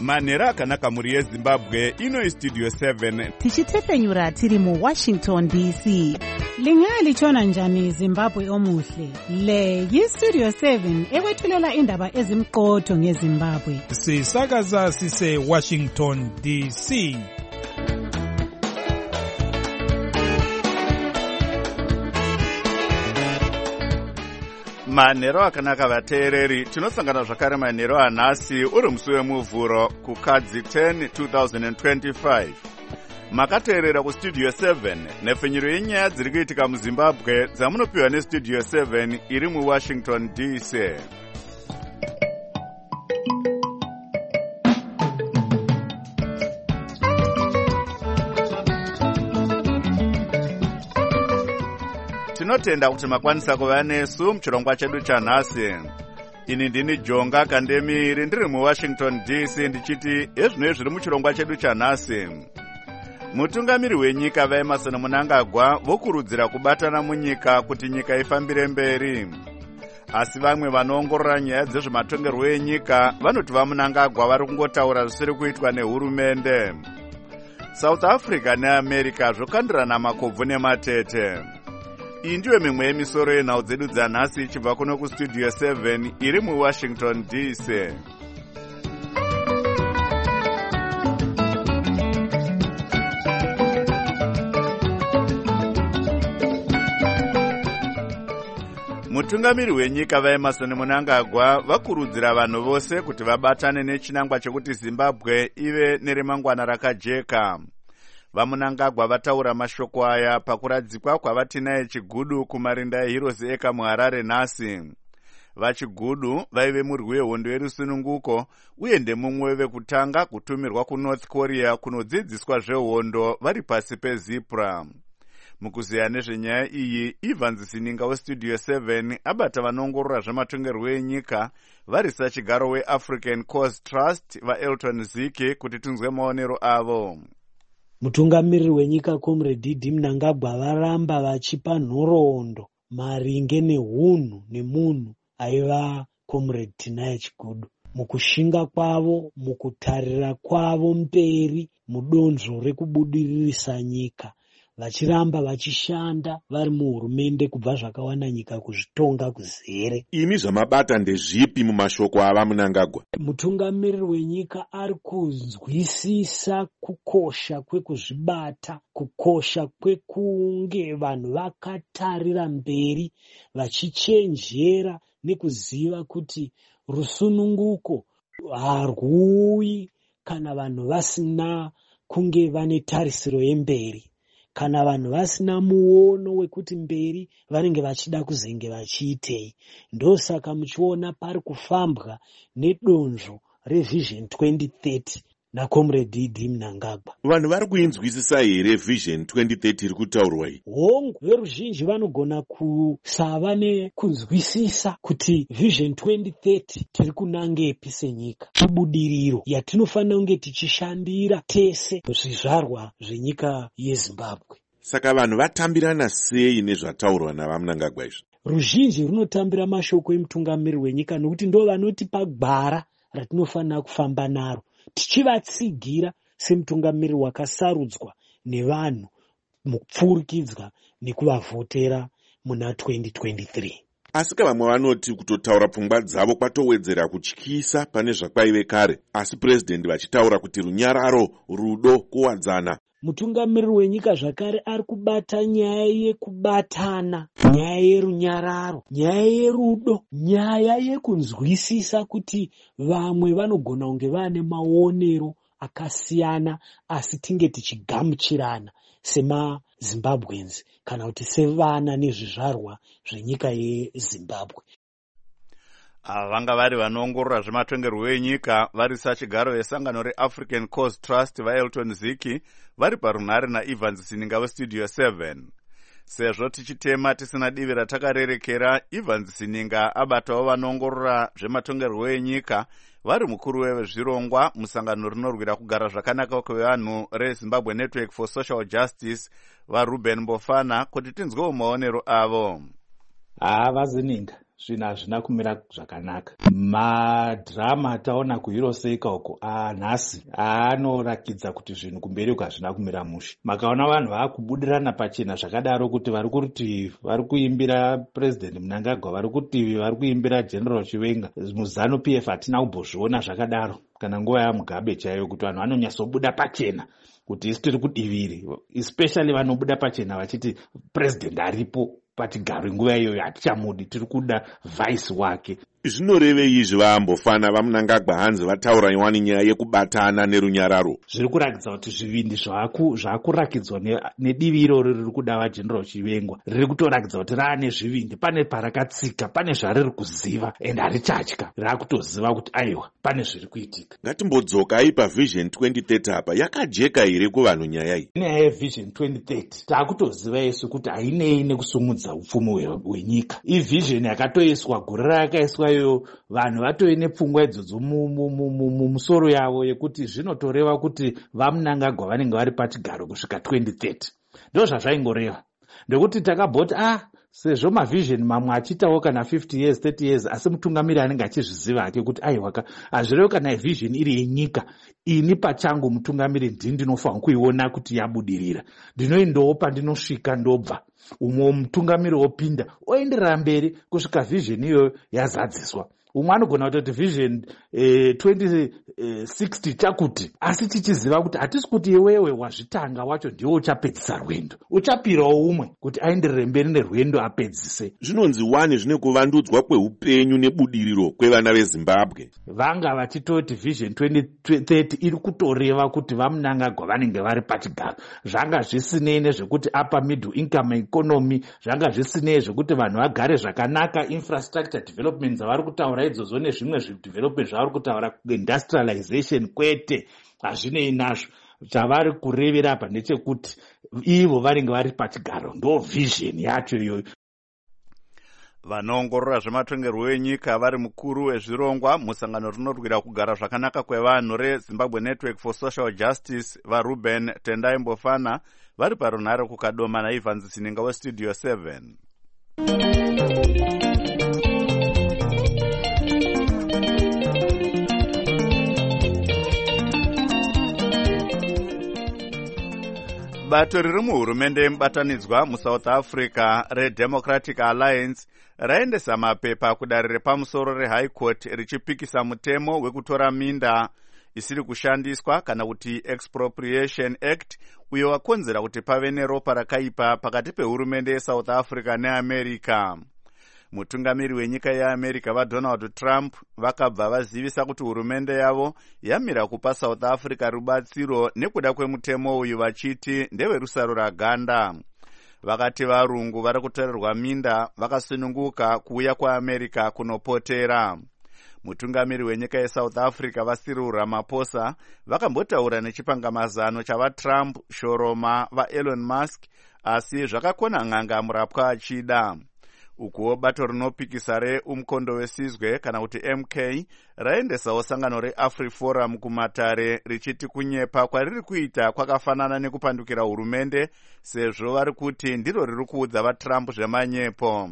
manhero akanaka muri yezimbabwe. Ino istudio 7 tichitefenyura tiri muWashington DC. Lingalitshona njani Zimbabwe omuhle? Le yistudio 7 ekwethulela indaba ezimqotho ngeZimbabwe. Sisakaza sise Washington DC. manhero akanaka vateereri, tinosangana zvakare manhero anhasi uri musi wemuvhuro kukadzi 10 2025. Makateerera kustudio 7 nhefenyuro yenyaya dziri kuitika muZimbabwe dzamunopiwa nestudio 7 iri muWashington DC. Tinotenda kuti makwanisa kuva nesu muchirongwa chedu chanhasi. Ini ndini Jonga Kandemiri ndiri muWashington DC ndichiti ezvino zviri muchirongwa chedu chanhasi. Mutungamiri wenyika vaEmmerson Mnangagwa vokurudzira kubatana munyika kuti nyika ifambire mberi. Asi vamwe vanoongorora nyaya dzezvematongerwo enyika vanoti vaMnangagwa vari kungotaura zvisiri kuitwa nehurumende. South Africa neAmerica zvokandirana makobvu nematete. Iyi ndiyo mimwe yemisoro yenhau dzedu dzanhasi ichibva kuno kustudio 7 iri muWashington DC. Mutungamiri wenyika vaEmmerson Mnangagwa vakurudzira vanhu vose kuti vabatane nechinangwa chekuti Zimbabwe ive neremangwana rakajeka. VaMnangagwa vataura mashoko aya pakuradzikwa kwavaTinai Chigudu kumarinda eHeroes Eka muHarare nhasi. VaChigudu vaive murwi wehondo yerusununguko uye ndemumwe vekutanga kutumirwa kuNorth Korea kunodzidziswa zvehondo vari pasi peZipra. Mukuziya nezvenyaya iyi, Evans Sininga westudio 7 abata vanoongorora zvematongerwo enyika vari sachigaro weAfrican Cause Trust vaElton Ziki kuti tinzwe maonero avo. Mutungamiriri wenyika Comrade D.D. Mnangagwa varamba vachipa nhoroondo maringe nehunhu nemunhu aiva Comrade Tinai Chigudu. Mukushinga kwavo, mukutarira kwavo mberi mudonzvo rekubudiririsa nyika, vachiramba vachishanda vari muhurumende kubva zvakawana nyika kuzvitonga kuzere. Imi zvamabata ndezvipi mumashoko ava Mnangagwa? Mutungamiriri wenyika ari kunzwisisa kukosha kwekuzvibata, kukosha kwekunge vanhu vakatarira mberi vachichenjera nekuziva kuti rusununguko harwuyi kana vanhu vasina kunge vane tarisiro yemberi, kana vanhu vasina muono wekuti mberi vanenge vachida kuzenge vachiitei. Ndosaka muchiona pari kufambwa nedonzvo reVision 2030 naComrade D.D. Mnangagwa. Vanhu vari kuinzwisisa here Vision 2030 iri kutaurwa iyi? Hongu, veruzhinji vanogona kusava nekunzwisisa kuti Vision 2030 tiri kunangepi senyika, ibudiriro yatinofanira kunge tichishandira tese zvizvarwa zvenyika yeZimbabwe. Saka vanhu vatambirana sei nezvataurwa navaMnangagwa izvi? Ruzhinji runotambira mashoko emutungamiriri wenyika nokuti ndo vanotipa gwara ratinofanira kufamba naro, tichivatsigira semutungamiriri wakasarudzwa nevanhu mukupfurikidzwa nekuvavhotera muna 2023. Asi vamwe vanoti kutotaura pfungwa dzavo kwatowedzera kutyisa pane zvakwaive kare, asi purezidendi vachitaura kuti runyararo, rudo, kuwadzana. Mutungamiriri wenyika zvakare ari kubata nyaya yekubatana, nyaya yerunyararo, nyaya yerudo, nyaya yekunzwisisa kuti vamwe vanogona kunge vane maonero akasiyana asi tinge tichigamuchirana semaZimbabweans kana kuti sevana nezvizvarwa zvenyika yeZimbabwe. Vanga vari vanoongorora zvematongerwo enyika vari sachigaro yesangano reAfrican Cause Trust vaElton Ziki vari parunhare naEvans Sininga westudio 7. Sezvo tichitema tisina divi ratakarerekera, Evans Sininga abatawo vanoongorora zvematongerwo enyika vari mukuru wezvirongwa musangano rinorwira kugara zvakanaka kwevanhu reZimbabwe Network for Social Justice vaRuben Mbofana kuti tinzwewo maonero avo. Vazininga zvinhu hazvina kumira zvakanaka. Madhirama ataona kuHiroseka uko nhasi anorakidza kuti zvinhu kumberi uko hazvina kumira mushe. Makaona vanhu vaakubudirana pachena zvakadaro kuti vari kurutivi vari kuimbira President Mnangagwa, vari kurutivi vari kuimbira General Chiwenga. MuZanu PF hatina kumbozviona zvakadaro kana nguva yaMugabe chaiyo, kuti vanhu vanonyatsobuda pachena kuti isi tiri kudiviri, especially vanobuda pachena vachiti president aripo pachigaro nguva iyoyo hatichamudi, tiri kuda vice wake. Zvinorevei izvi vaambofana vaMnangagwa hanzi vataura iwani nyaya yekubatana nerunyararo? Zviri kurakidza kuti zvivindi zvakurakidzwa nedivi iroro riri kuda vaGeneral Chivengwa riri kutorakidza kuti raane zvivindi, pane parakatsika, pane zvariri kuziva ende harichatya, raakutoziva kuti aiwa pane zviri kuitika. Ngatimbodzokai paVision 2030 apa, yakajeka here kuvanhu nyaya iyi? Nyaya yeVision 2030 taakutoziva isu kuti hainei nekusumudza upfumi hwenyika. Ivision yakatoiswa, gore rayakaiswa iyo, vanhu vatoi nepfungwa idzodzo mumusoro yavo yekuti zvinotoreva kuti vaMnangagwa vanenge vari pachigaro kusvika 2030. Ndo zvazvaingoreva, ndekuti takabhoti sezvo mavision mamwe achitawo kana 50 years 30 years, asi mutungamiri anenge achizviziva hake kuti aiwaka hazvirevo kana vision iri yenyika, ini pachangu mutungamiri ndinofanira kuiona kuti yabudirira, ndinoendawo pandinosvika ndobva, umwe mutungamiri opinda oenderera mberi kusvika vision iyoyo yazadziswa. Umwe anogona kutoti vision 2060 chakuti, asi tichiziva kuti hatisi kuti iwewe wazvitanga wacho ndiwo uchapedzisa rwendo, uchapirawo umwe kuti aenderere mberi nerwendo apedzise. Zvinonzi wani zvine kuvandudzwa kweupenyu nebudiriro kwevana veZimbabwe. Vanga vachitoti vision 2030 iri kutoreva kuti vaMnangagwa vanenge vari pachigaro, zvanga zvisinei nezvekuti upper middle income economy, zvanga zvisinei zvekuti vanhu vagare zvakanaka, infrastructure development dzavari kutaura idzodzo nezvimwe zvidevelopment zvavari kutaura, industrialization, kwete, hazvinei nazvo. Chavari kurevera apa ndechekuti ivo vanenge vari pachigaro, ndo vision yacho iyoyo. Vanoongorora zvematongerwo enyika vari mukuru wezvirongwa musangano rinorwira kugara zvakanaka kwevanhu reZimbabwe Network for Social Justice, vaRuben Tendai Mbofana, vari parunhare kukadoma naIvan Zininga weStudio 7. Bato riri muhurumende yemubatanidzwa muSouth Africa reDemocratic Alliance raendesa mapepa kudare repamusoro reHigh Court richipikisa mutemo wekutora minda isiri kushandiswa kana kuti Expropriation Act, uyo wakonzera kuti pave neropa rakaipa pakati pehurumende yeSouth Africa neAmerica. Mutungamiri wenyika yeAmerica vaDonald Trump vakabva vazivisa kuti hurumende yavo yamira kupa South Africa rubatsiro nekuda kwemutemo uyu vachiti ndeverusaro raganda. Vakati varungu vari kutorerwa minda vakasununguka kuuya kwaAmerica kunopotera. Mutungamiri wenyika yeSouth Africa vaCyril Ramaphosa vakambotaura nechipangamazano chavaTrump shoroma vaElon Musk, asi zvakakona n'anga murapwa achida. Ukuwo bato rinopikisa reumkondo wesizwe kana kuti MK raendesawo sangano reAfriforum kumatare richiti kunyepa kwariri kuita kwakafanana nekupandukira hurumende, sezvo vari kuti ndiro riri kuudza vaTrump zvemanyepo.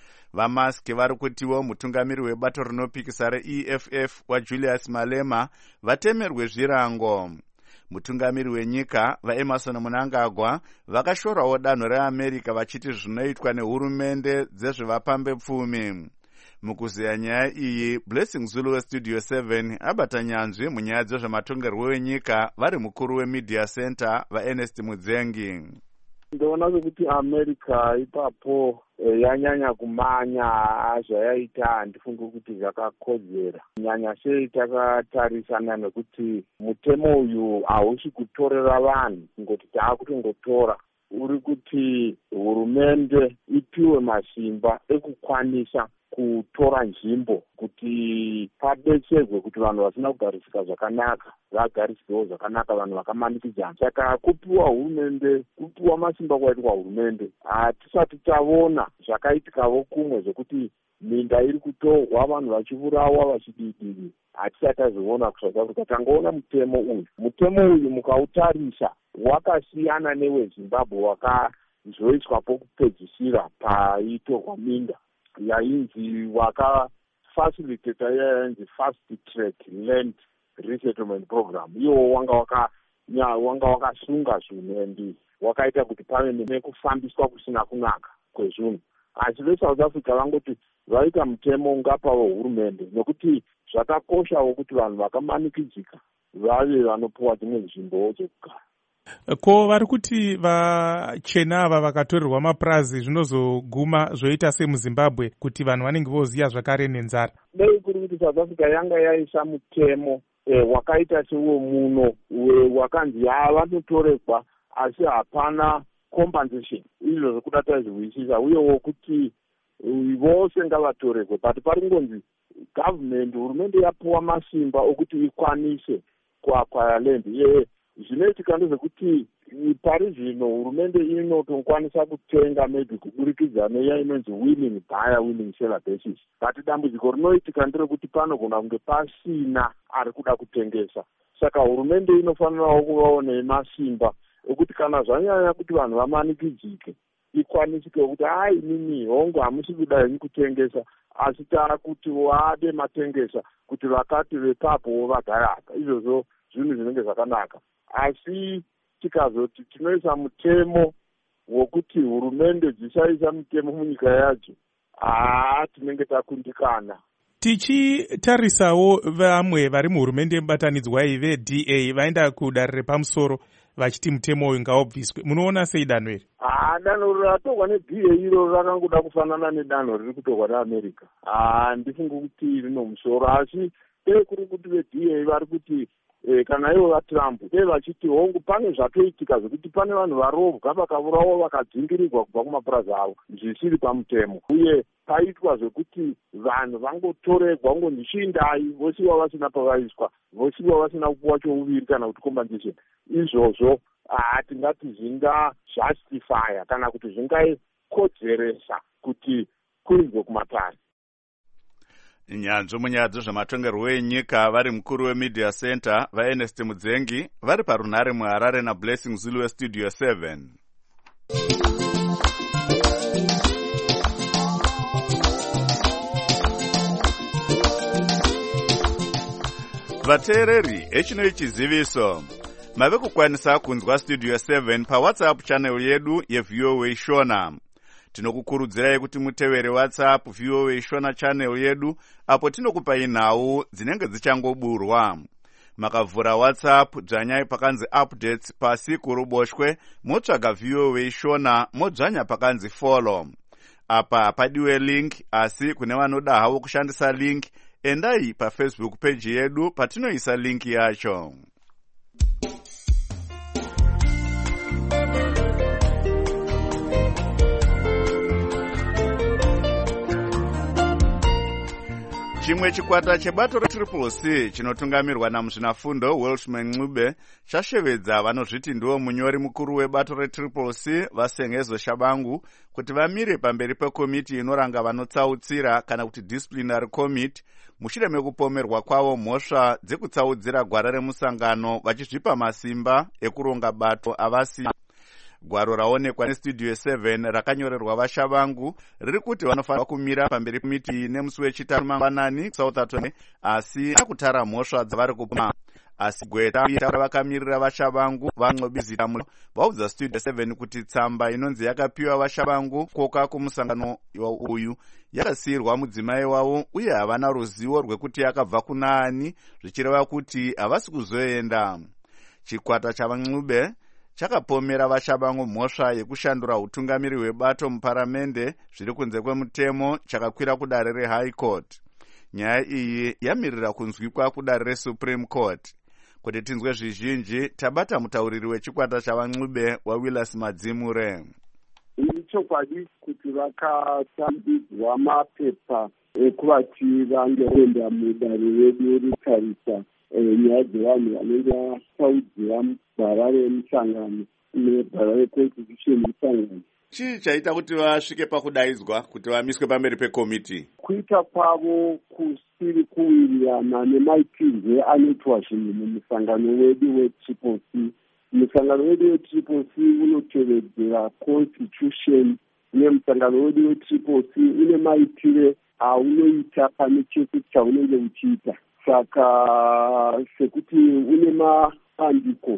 VaMusk vari kutiwo mutungamiri webato rinopikisa reEFF waJulius Malema vatemerwe zvirango. Mutungamiri wenyika vaEmerson Mnangagwa vakashorawo danho reAmerica vachiti zvinoitwa nehurumende dzezvevapambe pfumi. Mukuziya nyaya iyi, Blessing Zulu weStudio 7 abata nyanzvi munyaya dzezvematongerwo enyika vari mukuru weMedia Center vaErnest Mudzengi. Ndoona kuti America ipapo yanyanya kumanya zvayaita, handifungi kuti zvakakodzera. Nyanya sei takatarisana nekuti mutemo uyu hausi kutorera vanhu kungoti taakutongotora, uri kuti hurumende ipiwe masimba ekukwanisa kutora nzvimbo kuti padetserwe kuti vanhu vasina kugarisika zvakanaka vagarisikewo zvakanaka, vanhu vakamanikidzana. Saka kupiwa hurumende, kupiwa masimba kwaitwa hurumende, hatisati taona zvakaitikawo kumwe zvekuti minda iri kutorwa vanhu vachivurawa vachididiri, hatisati tazoona kuSouth Africa. Tangoona mutemo uyu. Mutemo uyu mukautarisa wakasiyana neweZimbabwe wakazoiswa pokupedzisira paitorwa minda. yainzi wakafacilitata yainzi fast track land resettlement program. Iwo wanga wakasunga zvinhu and wakaita kuti pave nekufambiswa kusina kunaka kwezvinhu. Asi veSouth Africa vangoti vaita mutemo ungapa wehurumende, nekuti zvakakoshawo kuti vanhu vakamanikidzika vave vanopuwa dzimwe nzvimbo dzekugara. Ko vari kuti vachena ava vakatorerwa mapurazi zvinozoguma zvoita semuZimbabwe kuti vanhu vanenge voziya zvakare nenzara? Dei kuri kuti South Africa yanga yaisa mutemo wakaita sewo muno wakanzi vanotorekwa asi hapana compensation, izvo zvekuda taizvizwisisa, uyewo kuti vose ngavatorekwe, but paringonzi government, hurumende yapuwa masimba okuti ikwanise kuakwaya land. Zvinoitika ndezvekuti pari zvino hurumende inotokwanisa kutenga maybe kuburikidza neya inonzi willing buyer willing seller basis, but dambudziko rinoitika nderekuti panogona kunge pasina ari kuda kutengesa. Saka hurumende inofanirawo kuvawo nemasimba ekuti kana zvanyanya kuti vanhu vamanikidzike ikwanisike kuti inini hongu hamusi kuda henyu kutengesa, asi taakuti wade matengesa kuti vakati vepapo vagara apa. Izvozvo zvinhu zvinenge zvakanaka. Asi tikazoti tinoisa mutemo wokuti hurumende dzisaisa mutemo munyika yacho, tinenge takundikana. Tichitarisawo vamwe vari muhurumende yemubatanidzwa iyi veDA vaenda kudanho repamusoro vachiti mutemo uyu ngaubviswe, munoona sei danho iri? Danho ratorwa neDA iro rakangoda kufanana nedanho riri kutorwa neAmerica. Ndifunga kuti rino musoro, asi kuri kuti veDA vari kuti kana ivo vaTrump vachiti hongu pane zvatoitika zvekuti pane vanhu varovwa vakavurawa vakadzingirirwa kubva kumapurazi avo zvisiri pamutemo, uye paitwa zvekuti vanhu vangotoregwa ngonzi chiindai vosiwa vasina pavaiswa, vosiwa vasina kupuwa chouviri kana kuti compensation. Izvozvo tingati zvingajustifya kana kuti zvingakodzeresa kuti kuinzwe kumatare. Nyanzvi munyaya dzezvematongerwo enyika vari mukuru weMedia Center vaErnest Mudzengi vari parunhare muHarare naBlessing Zulu weStudio 7. Vateereri, echino chiziviso. Mave kukwanisa kunzwa Studio 7 paWhatsApp channel yedu yeVOA Shona. Tinokukurudzirai kuti mutevere WhatsApp VOA Shona channel yedu apo tinokupai nhau dzinenge dzichangoburwa. Makavhura WhatsApp dzvanyai pakanzi updates pasi kuruboshwe, motsvaga VOA Shona modzvanya pakanzi follow. Apa padiwe link, asi kune vanoda havo kushandisa link, endai paFacebook page yedu patinoisa link yacho. Chimwe chikwata chebato reCCC chinotungamirwa namuzvinafundo Welshman Ncube chashevedza vanozviti ndiwo munyori mukuru webato reCCC vaSengezo Shabangu kuti vamire pamberi pekomiti inoranga vanotsautsira kana kuti disciplinary committee mushure mekupomerwa kwavo mhosva dzekutsaudzira gwara remusangano vachizvipa masimba ekuronga bato avasi. Gwaro raonekwa neStudio 7 rakanyorerwa vaShabangu riri kuti vanofanira kumira pamberi komiti nemusi wechitatu mangwanani Southampton, asi akutara mhosva dzavari kupoma. Asi gweta vakamirira vaShabangu vaNcobizita vaudza Studio 7 kuti tsamba inonzi yakapiwa vaShabangu koka kumusangano uyu yakasiyirwa mudzimai wavo uye havana ruzivo rwekuti yakabva kuna ani, zvichireva kuti havasi kuzoenda. Chikwata chavaNcube chakapomera vaShabangu mhosva yekushandura utungamiri hwebato muparamende zviri kunze kwemutemo chakakwira kudare reHigh Court. Nyaya iyi yamirira kunzwikwa kudare reSupreme Court. Kuti tinzwe zvizhinji, tabata mutauriri wechikwata chavaNcube waWillis Madzimure. Ichokwadi kuti vakatambidzwa mapepa ekuvati vange voenda mudare redu ritarisa nyaya dzevanhu vanenge vasaudzira gwara remusangano negwara reconstitution musangano. Chii chaita kuti vasvike pakudaidzwa kuti vamiswe pamberi pekomiti? Kuita kwavo kusiri kuwirirana nemaitirwe anoitwa zvinhu mumusangano wedu weCCC. Musangano wedu weCCC unotevedzera constitution nemusangano wedu wetriple C une maitire aunoita pane chese chaunenge uchiita. Saka sekuti une mapandiko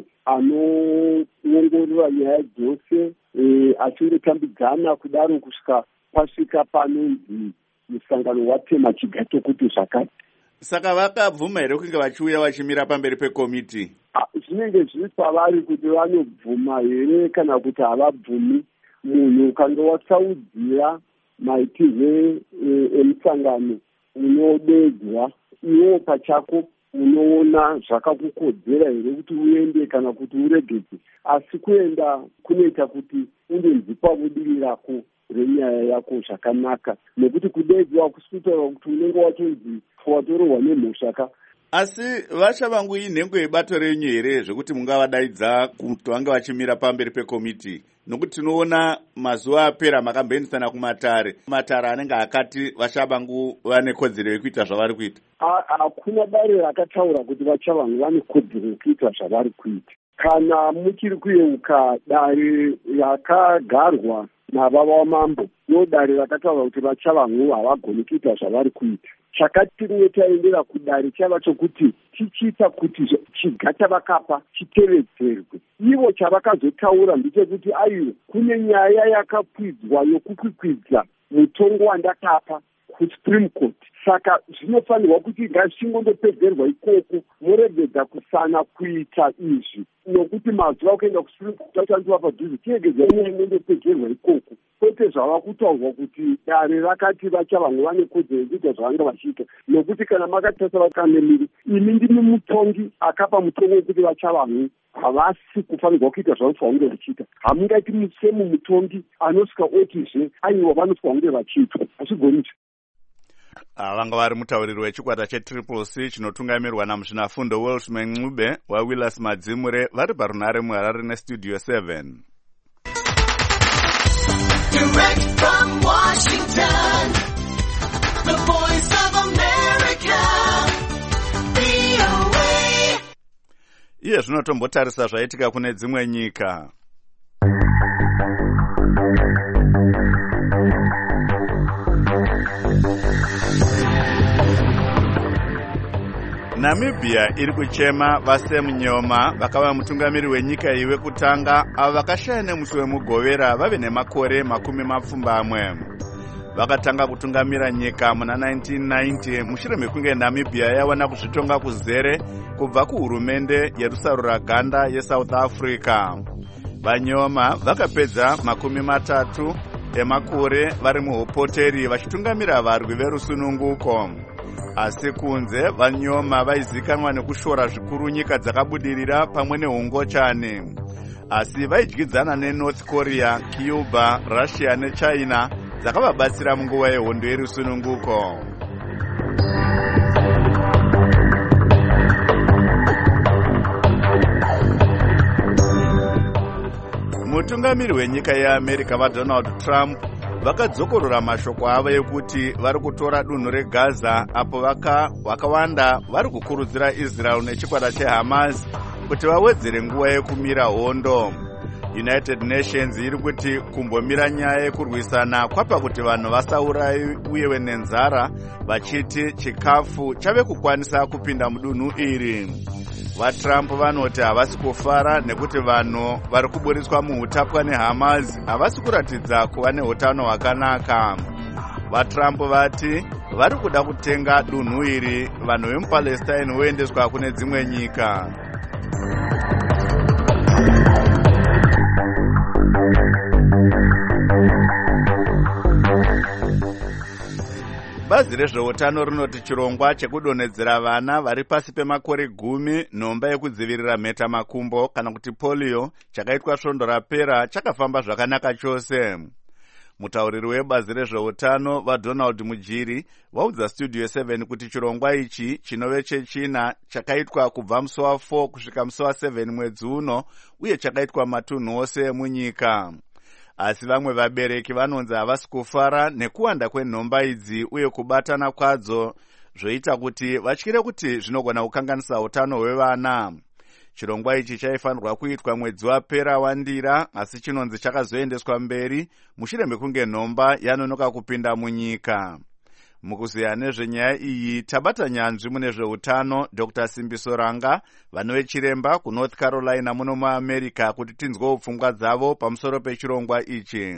anoongorora nyaya dzose achingotambidzana kudaro kusvika pasvika panonzi musangano watema chigato kuti zvakati. Saka vakabvuma here kunge vachiuya vachimira pamberi pekomiti? Zvinenge zviri pavari kuti vanobvuma here kana kuti havabvumi. Munhu ukanga watsaudzira maitirwe emusangano unodedzwa, iwo pachako unoona zvakakukodzera here kuti uende kana kuti uregeze. Asi kuenda kunoita kuti unonzi pabudiri rako renyaya yako zvakanaka, nekuti kudedzwa kusitaura kuti unenge watonzi watororwa nemhoshaka. Asi vachavangu inhengo yebato renyu here zvekuti mungavadaidza kuti vange vachimira pamberi pekomiti? Nokuti tinoona mazuva apera makamboendesana kumatare anenge akati vachavangu vane kodzero yekuita zvavari kuita. Hakuna dare rakataura kuti vachavangu vane kodzero yekuita zvavari kuita. Kana muchiri kuyeuka dare rakagarwa nababa vamambo, dare rakataura kuti vachavangu havagoni kuita zvavari kuita. Chakati rimwe taendera kudare chava chokuti tichiita kuti chigata vakapa chitevedzerwe. Ivo chavakazotaura ndechekuti aiwe kune nyaya yakakwidzwa yokukwikwidza mutongo wandakapa kuSupreme Court. Saka zvinofanirwa kuti ngazvingondopedzerwa ikoko, muregedza kusana kuita izvi, nokuti mazuva okuenda kuSupreme Court achandiwa padhuze, tiregedza ingondopedzerwa ikoko. Kwete zvava kutaurwa kuti dare rakati vachavangu vane kodzero yekuita zvavanga vachiita, nokuti kana makatarisa vakanemiri, imi ndimi mutongi akapa mutongo wekuti vachavangu havasi kufanirwa kuita zvavanofanirwa kunge vachiita. Hamungaiti musemu mutongi anosvika otizve aiwa vanosvika kunge vachiitwa, hazvigonizve. Vanga vari mutauriri wechikwata chetriple C chinotungamirirwa namuzvinafundo Welshman Ncube waWillis Madzimure vari parunare muHarare neStudio 7. Direct from Washington, the voice of America, VOA. Iye zvinotombotarisa zvaitika kune dzimwe nyika. Namibia iri kuchema vaSam Nyoma vakava mutungamiri wenyika iyi wekutanga avo vakashaya nemusi wemugovera vave nemakore 20. Vakatanga kutungamira nyika muna 1990 mushure mekunge Namibia yawana kuzvitonga kuzere kubva kuhurumende yerusarura ganda yeSouth Africa. VaNyoma vakapedza 30 emakore vari muhopoteri vachitungamira varwi verusununguko. Asi kunze VaNyoma vaizikanwa nekushora zvikuru nyika dzakabudirira pamwe neungochani. Asi vaidyidzana neNorth Korea, Cuba, Russia neChina dzakavabatsira munguva yehondo yerusununguko. Mutungamiri wenyika yeAmerica vaDonald Trump vakadzokorora mashoko avo ekuti vari kutora dunhu reGaza apo vakawanda vari kukurudzira Israel nechikwata cheHamas kuti vawedzere nguva yekumira hondo. United Nations iri kuti kumbomira nyaya yekurwisana kwapa kuti vanhu vasaurayi uye nenzara vachiti chikafu chave kukwanisa kupinda mudunhu iri. VaTrump vanoti havasi kufara nekuti vanhu vari kuburiswa muhutapwa neHamas havasi kuratidza kuva neutano hwakanaka. VaTrump vati vari kuda kutenga dunhu iri vanhu vemuPalestine voendeswa kune dzimwe nyika. Bazi rezveutano rinoti chirongwa chekudonhedzera vana vari pasi pemakore 10 nhomba yekudzivirira mhetamakumbo kana kuti polio chakaitwa svondo rapera chakafamba zvakanaka chose. Mutauriri webazi rezveutano vaDonald Mujiri vaudza Studio 7 kuti chirongwa ichi chinove chechina chakaitwa kubva musi wa4 kusvika musi wa7 mwedzi uno uye chakaitwa matunhu ose munyika. Asi vamwe vabereki vanonzi havasi kufara nekuwanda kwenhomba idzi uye kubatana kwadzo zvoita kuti vatyire kuti zvinogona kukanganisa utano hwevana. Chirongwa ichi chaifanirwa kuitwa mwedzi wapera wandira, asi chinonzi chakazoendeswa mberi mushure mekunge nhomba yanonoka kupinda munyika. Mukuziya nezvenyaya iyi tabata nyanzvi mune zveutano Dr. Simbiso Ranga, vanove chiremba kuNorth Carolina muno muAmerica, kuti tinzwewo pfungwa dzavo pamusoro pechirongwa ichi.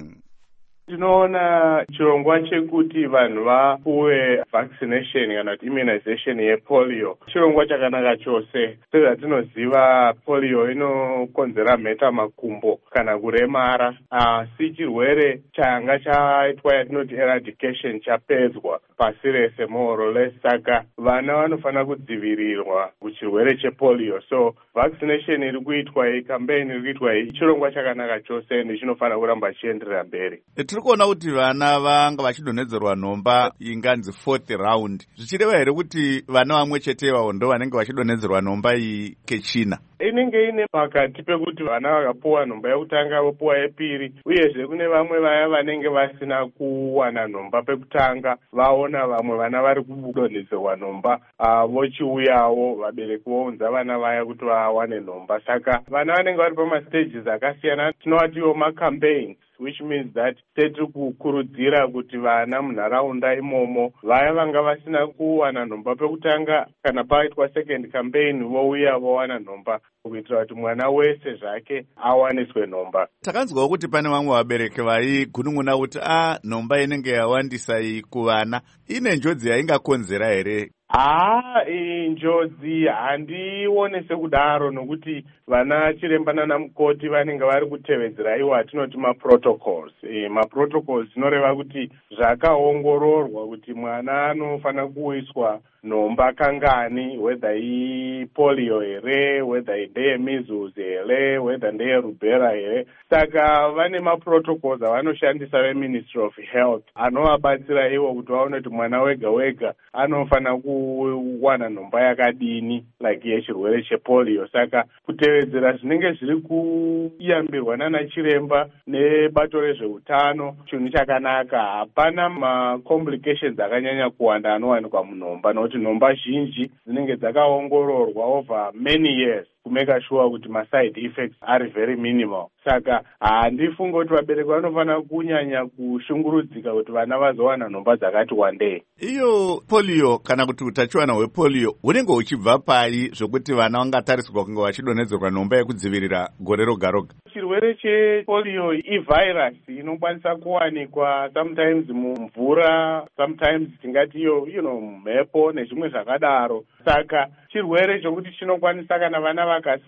Tinoona chirongwa chekuti vanhu vapuwe vaccination kana kuti immunization yepolio chirongwa chakanaka chose. Sezvatinoziva polio inokonzera mheta makumbo kana kuremara, asi chirwere changa chaitwa yatinoti eradication chapedzwa pasi rese more or less. Saka vana vanofanira kudzivirirwa kuchirwere chepolio. So vaccination iri kuitwa iyi, campaign iri kuitwa iyi, chirongwa chakanaka chose ende chinofanira kuramba chienderera mberi. Tiri kuona kuti vana vanga vachidonhedzerwa nhomba inganzi 4th round. Zvichireva here kuti vana vamwe chete ivavo ndo vanenge vachidonhedzerwa nhomba iyi kechina? Inenge ine pakati pekuti vana vakapuwa nhomba yekutanga vopuwa yepiri, uyezve kune vamwe vaya vanenge vasina kuwana nhomba pekutanga vaona vamwe vana vari kudonhedzerwa nhomba, vochiuyawo vabereki vounza vana vaya kuti vawane nhomba. Saka vana vanenge vari pamastages akasiyana, tinovatiwo macampaigns, which means that tiri kukurudzira kuti vana munharaunda imomo vaya vanga vasina kuwana nhomba pekutanga kana paitwa second campaign vouya vowana nhomba, kuitira kuti mwana wese zvake awaniswe nhomba. Takanzwawo kuti pane vamwe vabereki vaigunun'una kuti nhomba inenge yawandisa iyi kuvana ine njodzi yaingakonzera here? Njodzi handione sekudaro, nokuti vana chiremba nana mukoti vanenge vari kutevedzera iwo atinoti maprotocols. Maprotocols zinoreva kuti zvakaongororwa kuti mwana anofanira kuiswa nhomba kangani, whether ipolio here, whether ndeye measles here, whether ndeye rubella here. Saka vane maprotocols avanoshandisa veMinistry of Health anovabatsira iwo kuti vaone kuti mwana wega wega anofanira kuwana nhomba yakadini like yechirwere chepolio. Saka kutevedzera zvinenge zviri kuyambirwa nana chiremba nebato rezveutano chinhu chakanaka. Hapana macomplications akanyanya kuwanda anowanikwa munhomba, nokuti nhomba zhinji dzinenge dzakaongororwa over many years kumeka sure kuti maside effects are very minimal. Saka handifunga kuti vabereki vanofanira kunyanya kushungurudzika kuti vana vazowana nhomba dzakati wandei. Iyo polio kana kuti utachiwana hwepolio hunenge huchibva pai zvokuti vana vangatarisirwa kunge vachidonhedzerwa nhomba yekudzivirira gore roga roga? Chirwere chepolio ivirus inokwanisa kuwanikwa sometimes mumvura, sometimes tingati mumhepo nezvimwe zvakadaro. Saka chirwere chokuti chinokwanisa kana vana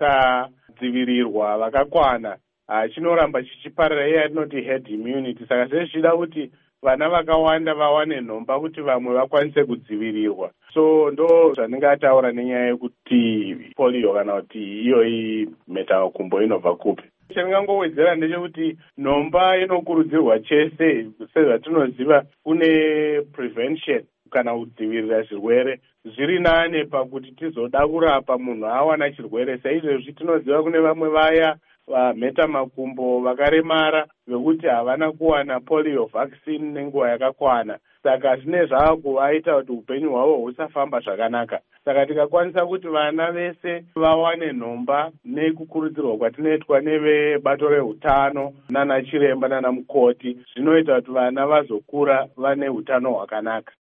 vakasadzivirirwa vakakwana, chinoramba chichiparira, iye yatinoti herd immunity. Saka zvichida kuti vana vakawanda vawane nhomba kuti vamwe vakwanise kudzivirirwa. So ndo zvandingataura nenyaya yekuti polio kana kuti iyo mhetamakumbo inobva kupi. Chandingangowedzera ndechekuti nhomba inokurudzirwa chese. Sezvatinoziva kune prevention kana kudzivirira zvirwere zviri nane pakuti tizoda kurapa munhu awana chirwere. Saizvozvi tinoziva kune vamwe vaya vamhetamakumbo vakaremara vekuti havana kuwana polio vaccine nenguva yakakwana. Saka zvine zvaakuvaita kuti upenyu hwavo husafamba zvakanaka. Saka tikakwanisa kuti vana vese vawane nhomba nekukurudzirwa kwatinoitwa nevebato reutano nana chiremba nana mukoti, zvinoita kuti vana vazokura vane utano hwakanaka.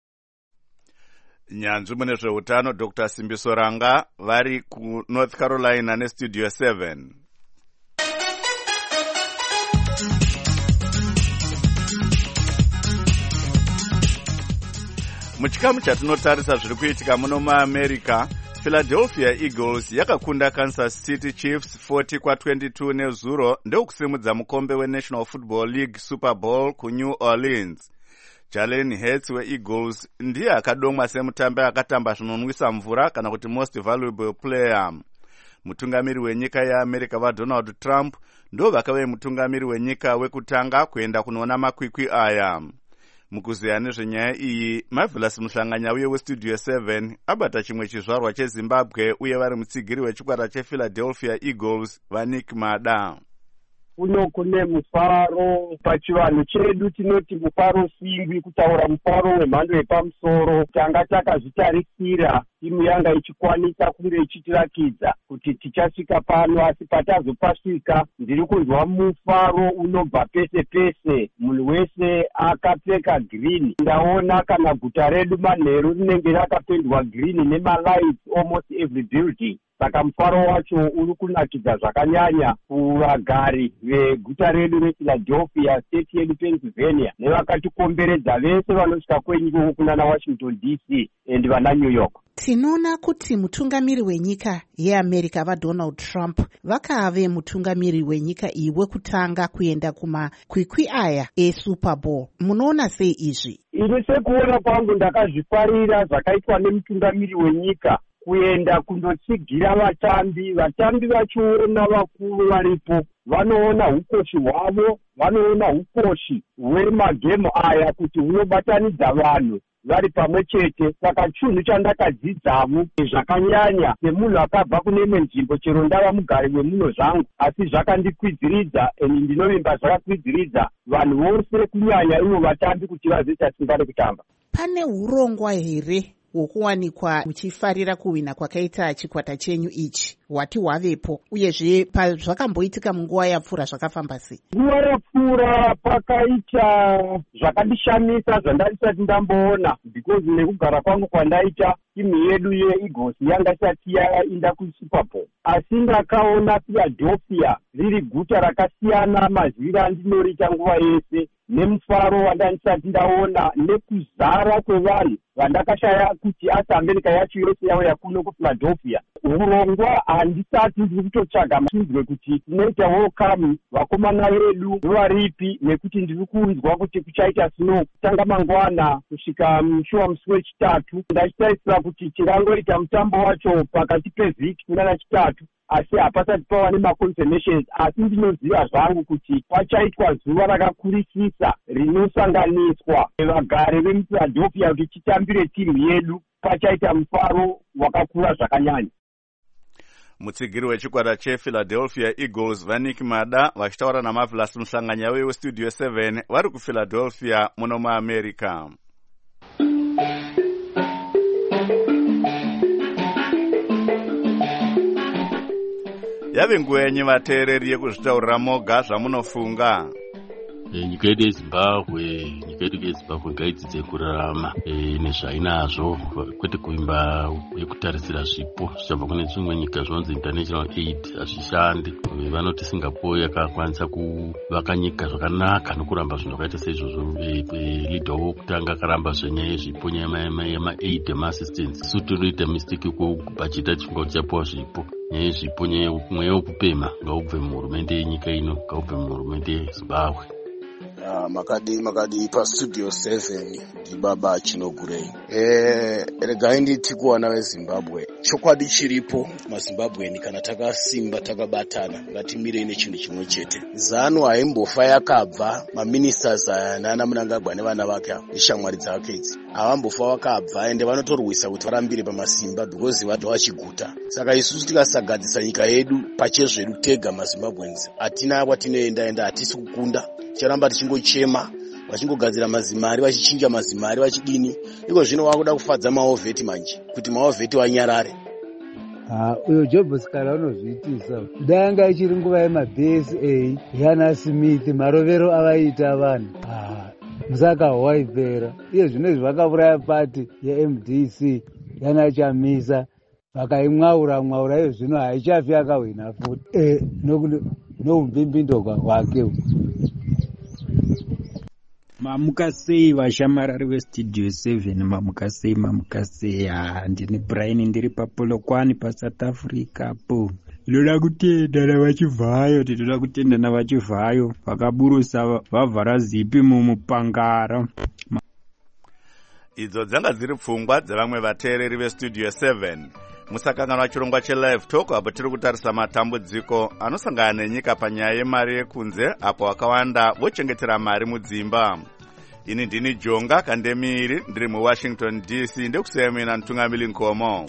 Nyanzvi mune zveutano Dr. Simbiso Ranga vari kuNorth Carolina neStudio 7. Muchikamu chatinotarisa zviri kuitika muno muAmerica, Philadelphia Eagles yakakunda Kansas City Chiefs 40-22 nezuro ndokusimudza mukombe weNational Football League Super Bowl kuNew Orleans. Jalen Hurts weEagles ndiye akadomwa semutambi akatamba zvinonwisa mvura kana kuti most valuable player. Mutungamiri wenyika yeAmerica vaDonald Trump ndo vakave mutungamiri wenyika wekutanga kuenda kunoona makwikwi aya. Mukuziya nezvenyaya iyi, Marvelous Muhlanganya uye weStudio 7 abata chimwe chizvarwa cheZimbabwe uye vari mutsigiri wechikwata chePhiladelphia Eagles vaNick Mada. Kuno kune mufaro pachivanhu chedu, tinoti mufaro singwi, kutaura mufaro wemhando yepamusoro. Tanga takazvitarisira timu yanga ichikwanisa kunge ichitirakidza kuti tichasvika pano, asi patazopasvika ndiri kunzwa mufaro unobva pese pese. Munhu wese akapfeka girini. Ndaona kana guta redu manheru rinenge rakapendwa girini nemalights almost every building. Saka mufaro wacho uri kunakidza zvakanyanya kuvagari veguta redu rePhiladelphia, state yedu Pennsylvania, nevakatikomberedza vese vanosvika kwenyika kunana Washington DC and vana New York. Tinoona kuti mutungamiri wenyika yeAmerica vaDonald Trump vakave mutungamiri wenyika iyi wekutanga kuenda kumakwikwi aya eSuper Bowl. Munoona sei izvi? Ini sekuona kwangu ndakazvifarira zvakaitwa nemutungamiri wenyika kuenda kundotsigira vatambi vachiona vakuru varipo, vanoona ukoshi hwavo, vanoona ukoshi hwemagemu aya kuti hunobatanidza vanhu vari pamwe chete. Saka chinhu chandakadzidzavo zvakanyanya semunhu akabva kune imwe nzvimbo, chero ndava mugari wemuno zvangu, asi zvakandikwidziridza, ndinovimba zvakakwidziridza vanhu vose, kunyanya ivo vatambi, kuti vazoita simba rekutamba. Pane urongwa here hwokuwanikwa muchifarira kuwina kwakaita chikwata chenyu ichi hwati hwavepo, uyezve pazvakamboitika munguva yapfuura zvakafamba sei? Nguva yapfuura pakaita zvakandishamisa zvandisati ndamboona, because nekugara kwangu kwandaita timu yedu yeEagles yanga isati yaenda kuSuper Bowl, asi ndakaona Philadelphia riri guta rakasiyana maziviro andinoriita nguva yese, nemufaro wandandisati ndaona, nekuzara kwevanhu vandakashaya kuti asi America yacho yose yauya kuno kuPhiladelphia. Urongwa handisati ndiri kutotsvaga machinzwe kuti tinoita welcome vakomana vedu varipi, nekuti ndiri kunzwa kuti kuchaita snow kutanga mangwana kusvika musi wechitatu. Ndachitarisira kuti tingangoita mutambo wacho pakati pevhiki kunana chitatu, asi hapasati pava nemaconfirmations, asi ndinoziva zvangu kuti pachaitwa zuva rakakurisisa rinosanganiswa vagari vemuPhiladelphia kuti chitambire timu yedu. Pachaita mufaro wakakura zvakanyanya. Mutsigiri wechikwata chePhiladelphia Eagles Vanik Mada vachitaura naMarvelous Musanganya weStudio 7 vari kuPhiladelphia muno muAmerica. Yave nguva yenyu vateereri yekuzvitaurira moga zvamunofunga. Nyika yedu yeZimbabwe ngaidzidze kurarama nezvainazvo, kwete kuimba yekutarisira zvipo zvichabva kune dzimwe nyika zvinonzi international aid hazvishandi. Vanoti Singapore yakakwanisa kuvaka nyika zvakanaka nokuramba zvinhu zvakaita seizvozvo. Leader wokutanga akaramba zvenyaya yezvipo, nyaya yema-aid ema-assistance. Isu tinoita mistake kubhajeta chingwa chichapuwa zvipo. Nyaya yezvipo, mweya wokupema ngaubve muhurumende yenyika ino, ngaubve muhurumende yeZimbabwe. Makadi paStudio 7 ndibaba Chinogurei. Regai nditi kuwana veZimbabwe, chokwadi chiripo maZimbabweni kana takasimba takabatana ngatimirei nechinhu chimwe chete. ZANU haimbofa yakabva, maministers aya nana Mnangagwa nevana vake ishamwari dzake idzi havambofa vakabva, ende vanotorwisa kuti varambire pamasimba because vadwa vachiguta. Saka isusu tikasagadzisa nyika yedu pachezvedu tega maZimbabweans, hatina kwatinoenda, hatisi kukunda, ticharamba tichingochema, vachingogadzira mazimari, vachichinja mazimari, vachidini. Iko zvino vakuda kufadza maovheti manje, kuti maovheti vanyarare. Uyo Jobs Kara unozviitisa. Danga ichiri nguva yemaBSA yana Smith, marovero avaita vanhu. Musaka hwaipera. Iye zvinezvi vakauraya pati yeMDC yana Chamisa, vakaimwaura iyo zvino haichafi yakahwina futi. Noumbimbindoka hwake. Mamuka sei vashamarari veStudio 7, mamuka sei, ndini Brian ndiri paPolokwane paSouth Africa po. Tinoda kutenda navachivhayo, vakaburusa vavhara zipi mumupangara. Idzo dzanga dziri pfungwa dzevamwe vateereri veStudio 7. Musakanganwa chirongwa cheLive Talk apo tiri kutarisa matambudziko anosangana nenyika panyaya yemari yekunze, apo vakawanda vochengetera mari mudzimba. Ini ndini Jonga Kandemiri ndiri muWashington DC, ndekusiyamina Ntungamili Nkomo.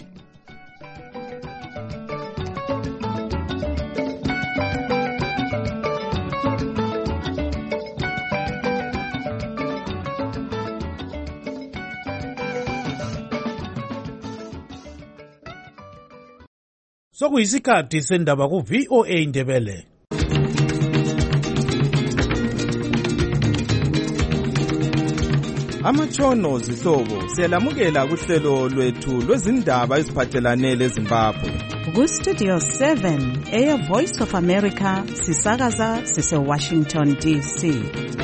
Sokuyisikhathi sendaba ku-VOA Indebele. Amatshono zihlobo siyalamukela kuhlelo lwethu lwezindaba eziphathelane leZimbabwe. Ku-Studio 7 Air Voice of America sisakaza sise-Washington DC.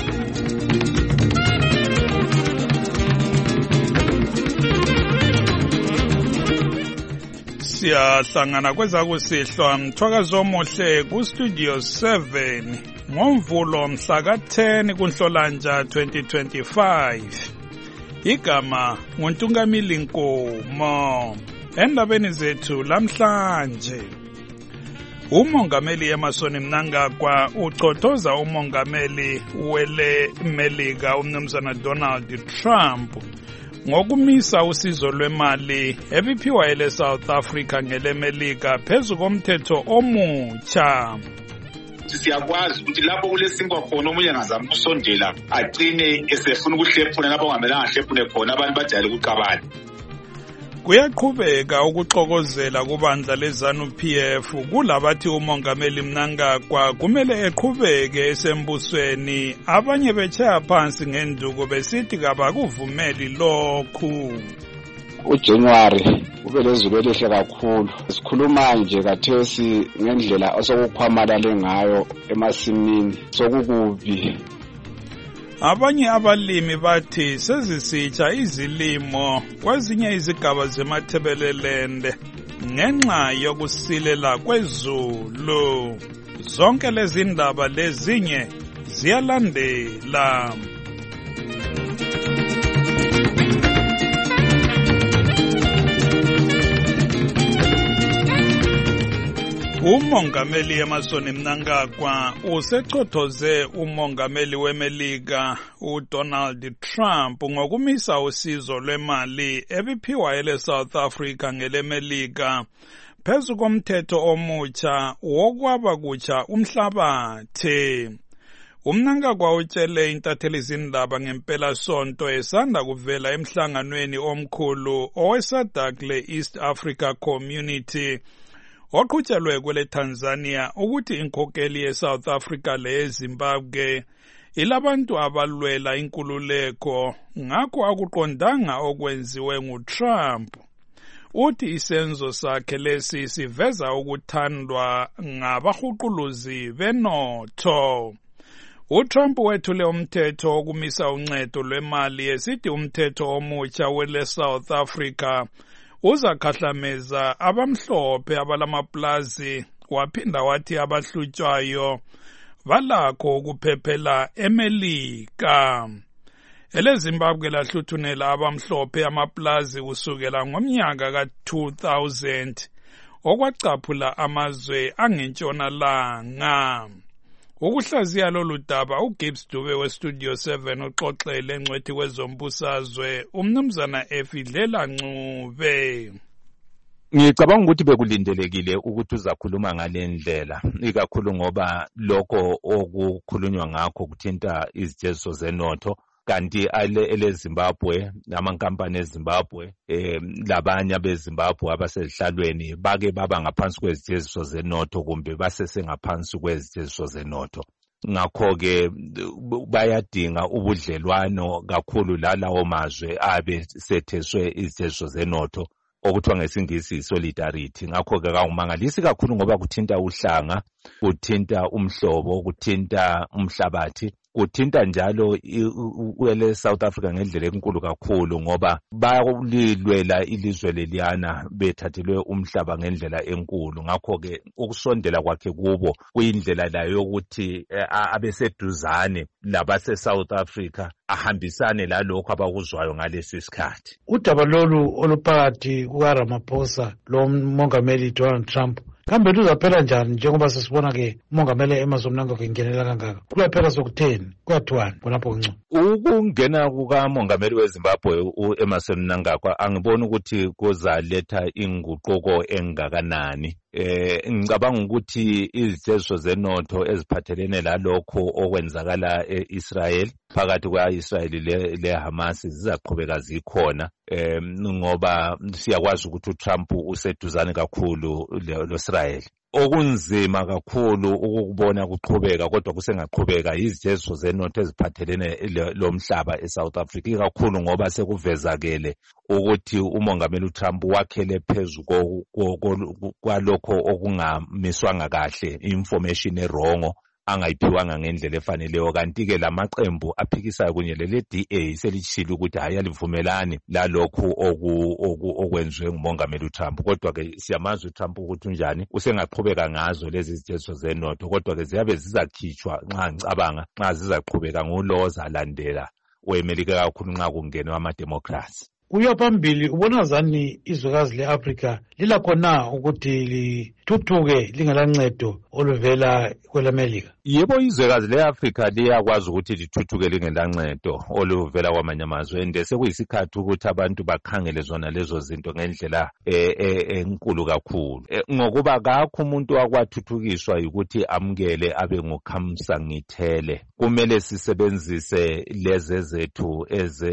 Siyahlangana kwezakusihlwa mthwakazo omuhle ku-Studio 7 ngoMvulo mhla ka-10 kuNhlolanja 2025. Igama nguNtungamili Nkomo. Endabeni zethu lamhlanje, uMongameli Emmerson Mnangagwa ucothoza uMongameli wele Melika uMnumzana Donald Trump ngokumisa usizo lwemali ebiphiwa ele South Africa ngele Melika phezu komthetho omutsha. Siyakwazi ukuthi lapho kulesinkwa khona omunye ngazama ukusondela agcine esefuna ukuhlephuna lapho ongamelanga ahlephune khona abantu bajayele ukuqabana. Kuyaqhubeka ukuxokozela kubandla leZANU-PF kulabathi uMongameli Mnangagwa kumele eqhubeke esembusweni, abanye betshaya phansi ngenduku besithi kabakuvumeli lokhu. uJanuary ube lezulu elihle kakhulu. Sikhuluma nje kathesi ngendlela osokuphamalale ngayo emasimini sokukubi. Abanye abalimi bathi sezisitsha izilimo kwezinye izigaba zeMathebelelende ngenxa yokusilela kwezulu. Zonke lezi ndaba lezinye ziyalandela. uMongameli Emmerson Mnangagwa usechothoze uMongameli weMelika uDonald Trump ngokumisa usizo lwemali ebiphiwa ele South Africa ngele Melika phezu komthetho omutsha wokwaba kutsha umhlabathi. uMnangagwa utshele intatheli zindaba ngempela sonto esanda kuvela emhlanganweni omkhulu oweSADC le-East Africa Community oqhutshelwe kwele Tanzania ukuthi inkokeli yeSouth Africa leZimbabwe ilabantu abalwela inkululeko ngakho akuqondanga okwenziwe nguTrump. Uthi isenzo sakhe lesi siveza ukuthandwa ngabahuquluzi benotho. uTrump wethule umthetho wokumisa uncedo lwemali esithi umthetho omutsha wele South Africa uzakhahlameza abamhlophe abalamaplazi, waphinda wathi abahlutswayo balakho ukuphephela eMelika. EleZimbabwe lahluthunela abamhlophe amaplazi kusukela ngomnyaka ka-2000 okwacaphula amazwe angentshonalanga. Ukuhlaziya lolu daba uGibbs Dube weStudio 7 uxoxele engcwethi kwezombusazwe uMnumzana Efidlela Ncube. Ngicabanga ukuthi bekulindelekile ukuthi uzakhuluma ngale ndlela, ikakhulu ngoba lokho okukhulunywa ngakho kuthinta izijeziso zenotho, kanti eleZimbabwe amankampani eZimbabwe labanye abeZimbabwe abasezihlalweni bake baba ngaphansi kwezijeziso zenotho kumbe basesengaphansi kwezijeziso zenotho. Ngakho-ke bayadinga ubudlelwano kakhulu lalawo mazwe abe setheswe izijeziso zenotho okuthiwa ngesingisi solidarity. Ngakho-ke kangumangalisi kakhulu ngoba kuthinta uhlanga, kuthinta umhlobo, kuthinta umhlabathi, kuthinta njalo ele South Africa ngendlela enkulu kakhulu ngoba bayalilwela ilizwe leliyana bethathelwe umhlaba ngendlela enkulu. Ngakho-ke ukusondela kwakhe kubo kuyindlela layo yokuthi abeseduzane labase South Africa ahambisane lalokho abakuzwayo ngalesi sikhathi. Udaba lolu oluphakathi kukaRamaphosa lo Mongameli Donald Trump kambe luzaphela njani njengoba sesibona ke uMongameli Emmerson Mnangagwa engenela kangaka? Kuyaphela sokutheni? Kuyathiwani khonapho kuncu? Ukungena kukaMongameli weZimbabwe uEmmerson Mnangagwa angiboni ukuthi kuzaletha inguquko engakanani. Ngicabanga ukuthi izijeziso zenotho eziphathelene lalokho okwenzakala e-Israel phakathi kwa-Israel le-Hamas zizaqhubeka zikhona ngoba siyakwazi ukuthi uTrump useduzane kakhulu lo-Israel. Okunzima kakhulu ukubona kuqhubeka kodwa kusengaqhubeka izijeziso zenotho eziphathelene lomhlaba eSouth Africa ikakhulu ngoba sekuvezakele ukuthi umongameli uTrump wakhele phezu kwalokho okungamiswanga kahle information erongo angayiphiwanga ngendlela efaneleyo kanti-ke lamaqembu aphikisayo kunye lele-DA selitshilo ukuthi hayi alivumelani lalokhu okwenziwe ngumongameli uTrump kodwa-ke siyamazi uTrump ukuthi unjani usengaqhubeka ngazo lezi zijeziso zenotho kodwa-ke ziyabe zizakhitshwa nxa ngicabanga nxa zizaqhubeka ngulo zalandela oyemelike kakhulu nxa kungenwe amademocracy. Kuya phambili ubona zani izwekazi le-Afrika lilakho na ukuthi lithuthuke lingelancedo oluvela kwelamelika? Yebo, izwekazi le-Afrika liyakwazi ukuthi lithuthuke lingelancedo oluvela kwamanye amazwe ende sekuyisikhathi ukuthi abantu bakhangele zona lezo zinto ngendlela enkulu kakhulu ngokuba kakho umuntu wakwathuthukiswa ukuthi amukele abe ngukhamsa ngithele. Kumele sisebenzise leze zethu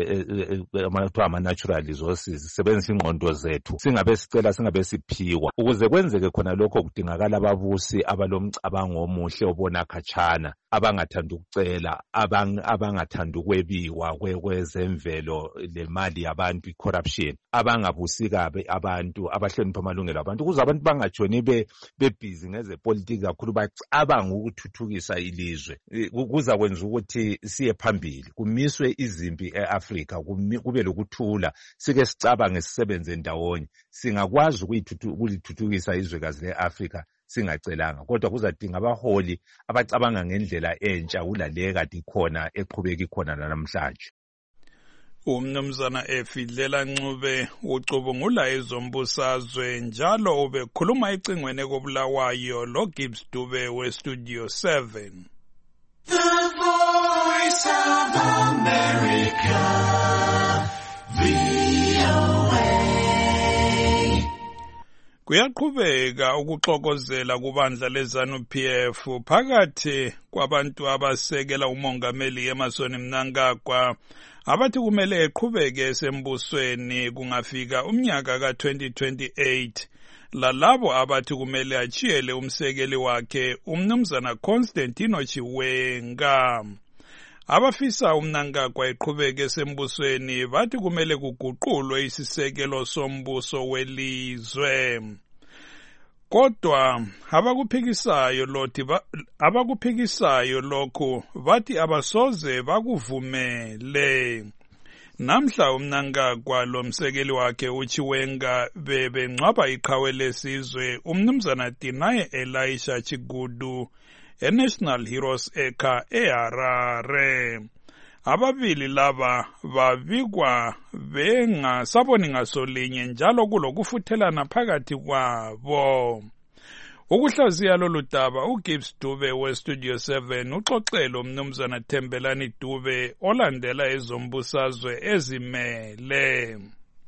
ama-natural resources, sisebenzise ingqondo zethu singabe sicela singabe siphiwa ukuze kwenzeke khona lokho kudingakala ababusi abalomcabango omuhle obona khatshana abangathanda ukucela abangathanda ukwebiwa kwezemvelo lemali yabantu i-corruption abangabusi kabe abantu abahlonipha amalungelo abantu ukuze abantu bangatshoni bebhizi ngezepolitiki kakhulu bacabanga ukuthuthukisa ilizwe kuza kwenza ukuthi siye phambili kumiswe izimpi e-Afrika kube lokuthula sike sicabange sisebenze ndawonye singakwazi ukulithuthukisa izwekazi le-Afrika singacelanga kodwa kuzadinga abaholi abacabanga ngendlela entsha kulale kade ikhona eqhubeka ikhona namhlanje. Umnumzana Efidlela Ncube ucubungula ezombusazwe njalo ubekhuluma ecingweni ekobulawayo lo Gibbs Dube weStudio 7. The Voice of America, VOA. Kuyaqhubeka ukuxokozela kubandla leZANU-PF phakathi kwabantu abasekela umongameli Emmerson Mnangagwa abathi kumele eqhubeke esembusweni kungafika umnyaka ka-2028 lalabo abathi kumele achiyele umsekeli wakhe umnumzana Constantino Chiwenga. Abafisa uMnangagwa eqhubeke esembusweni bathi kumele kuguqulwe isisekelo sombuso welizwe. Kodwa abakuphikisayo lokhu bathi abasoze bakuvumele. Namhla uMnangagwa lomsekeli wakhe uChiwenga bebengcwaba iqhawe lesizwe umnumzana Dinaye Elisha Chigudu eNational Heroes Acre eHarare. Ababili laba babikwa bengasaboni ngasolinye njalo kulokufuthelana phakathi kwabo. Ukuhlaziya lolu daba uGibbs Dube weStudio 7 uxoxele umnumzana Thembelani Dube olandela ezombusazwe ezimele.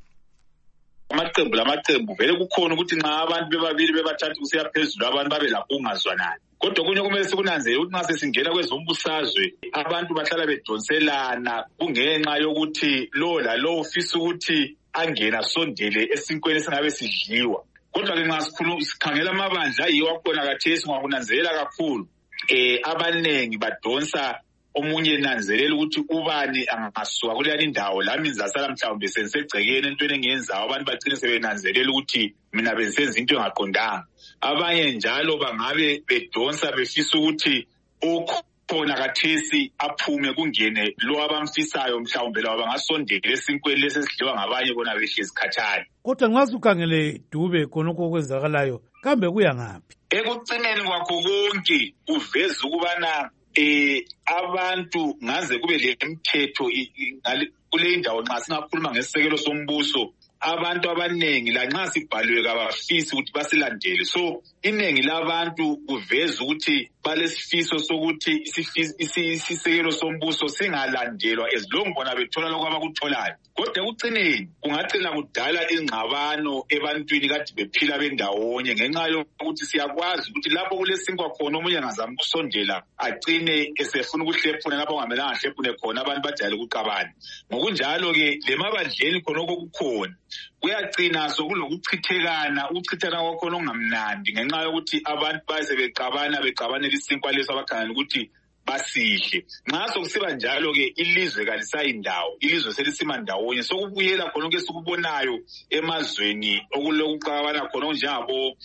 Amaqembu vele kukhona ukuthi nxa abantu bebabili bebathathu kusiya phezulu abantu babe lapho ungazwanani. Kodwa kunye kumele sikunanzele ukuthi nxa sesingena kwezombusazwe abantu bahlala bedonselana kungenxa yokuthi lo lalo ufisa ukuthi angena sondele esinkweni esingabe sidliwa. Kodwa-ke nxa sikhangela amabandla ayiwo akhona khathesi ungakunanzelela kakhulu abanengi badonsa omunye nanzelela ukuthi ubani angasuka kuleyani indawo lami ngizasala mhlawumbe sensegcekeni entweni engiyenzayo abantu bagcine sebenanzelela ukuthi mina bengisenza into engaqondanga. Abanye njalo bangabe bedonsa befisa ukuthi khona khathesi aphume kungene lo abamfisayo mhlawumbe lawo bangasondela esinkweni lesesidliwa ngabanye bona behlezi khatshana. Kodwa nxa ukhangele Dube khonokho okwenzakalayo kambe kuya ngaphi? Ekucineni kwakho konke uveza ukubana abantu ngaze kube lemithetho kule indawo nxa singakhuluma ngesisekelo sombuso abantu abanengi lanxa sibhaliwe kabafisi ukuthi basilandele. So iningi labantu kuveza ukuthi balesifiso sokuthi isisekelo sombuso singalandelwa as long bona bethola lokho abakutholayo. Kodwa ekucineni kungacina kudala ingxabano ebantwini kade bephila bendawonye ngenxa yokuthi siyakwazi ukuthi lapho kulesinkwa khona omunye angazama ukusondela agcine esefuna ukuhlephuna lapho ongamelanga ahlephune khona abantu bajayele ukuqabana. Ngokunjalo-ke le mabandleni khonoko kukhona kuyagcina sokulokuchithekana kwakhona okungamnandi ngenxa yokuthi abantu baze beqabanela isinkwa leso abakhangela ukuthi basihle. Nxa sokusiba njalo-ke ilizwe kalisayindawo, ilizwe selisima ndawonye, sokubuyela khonoko esikubonayo emazweni okulokuqabana khona okunjengabo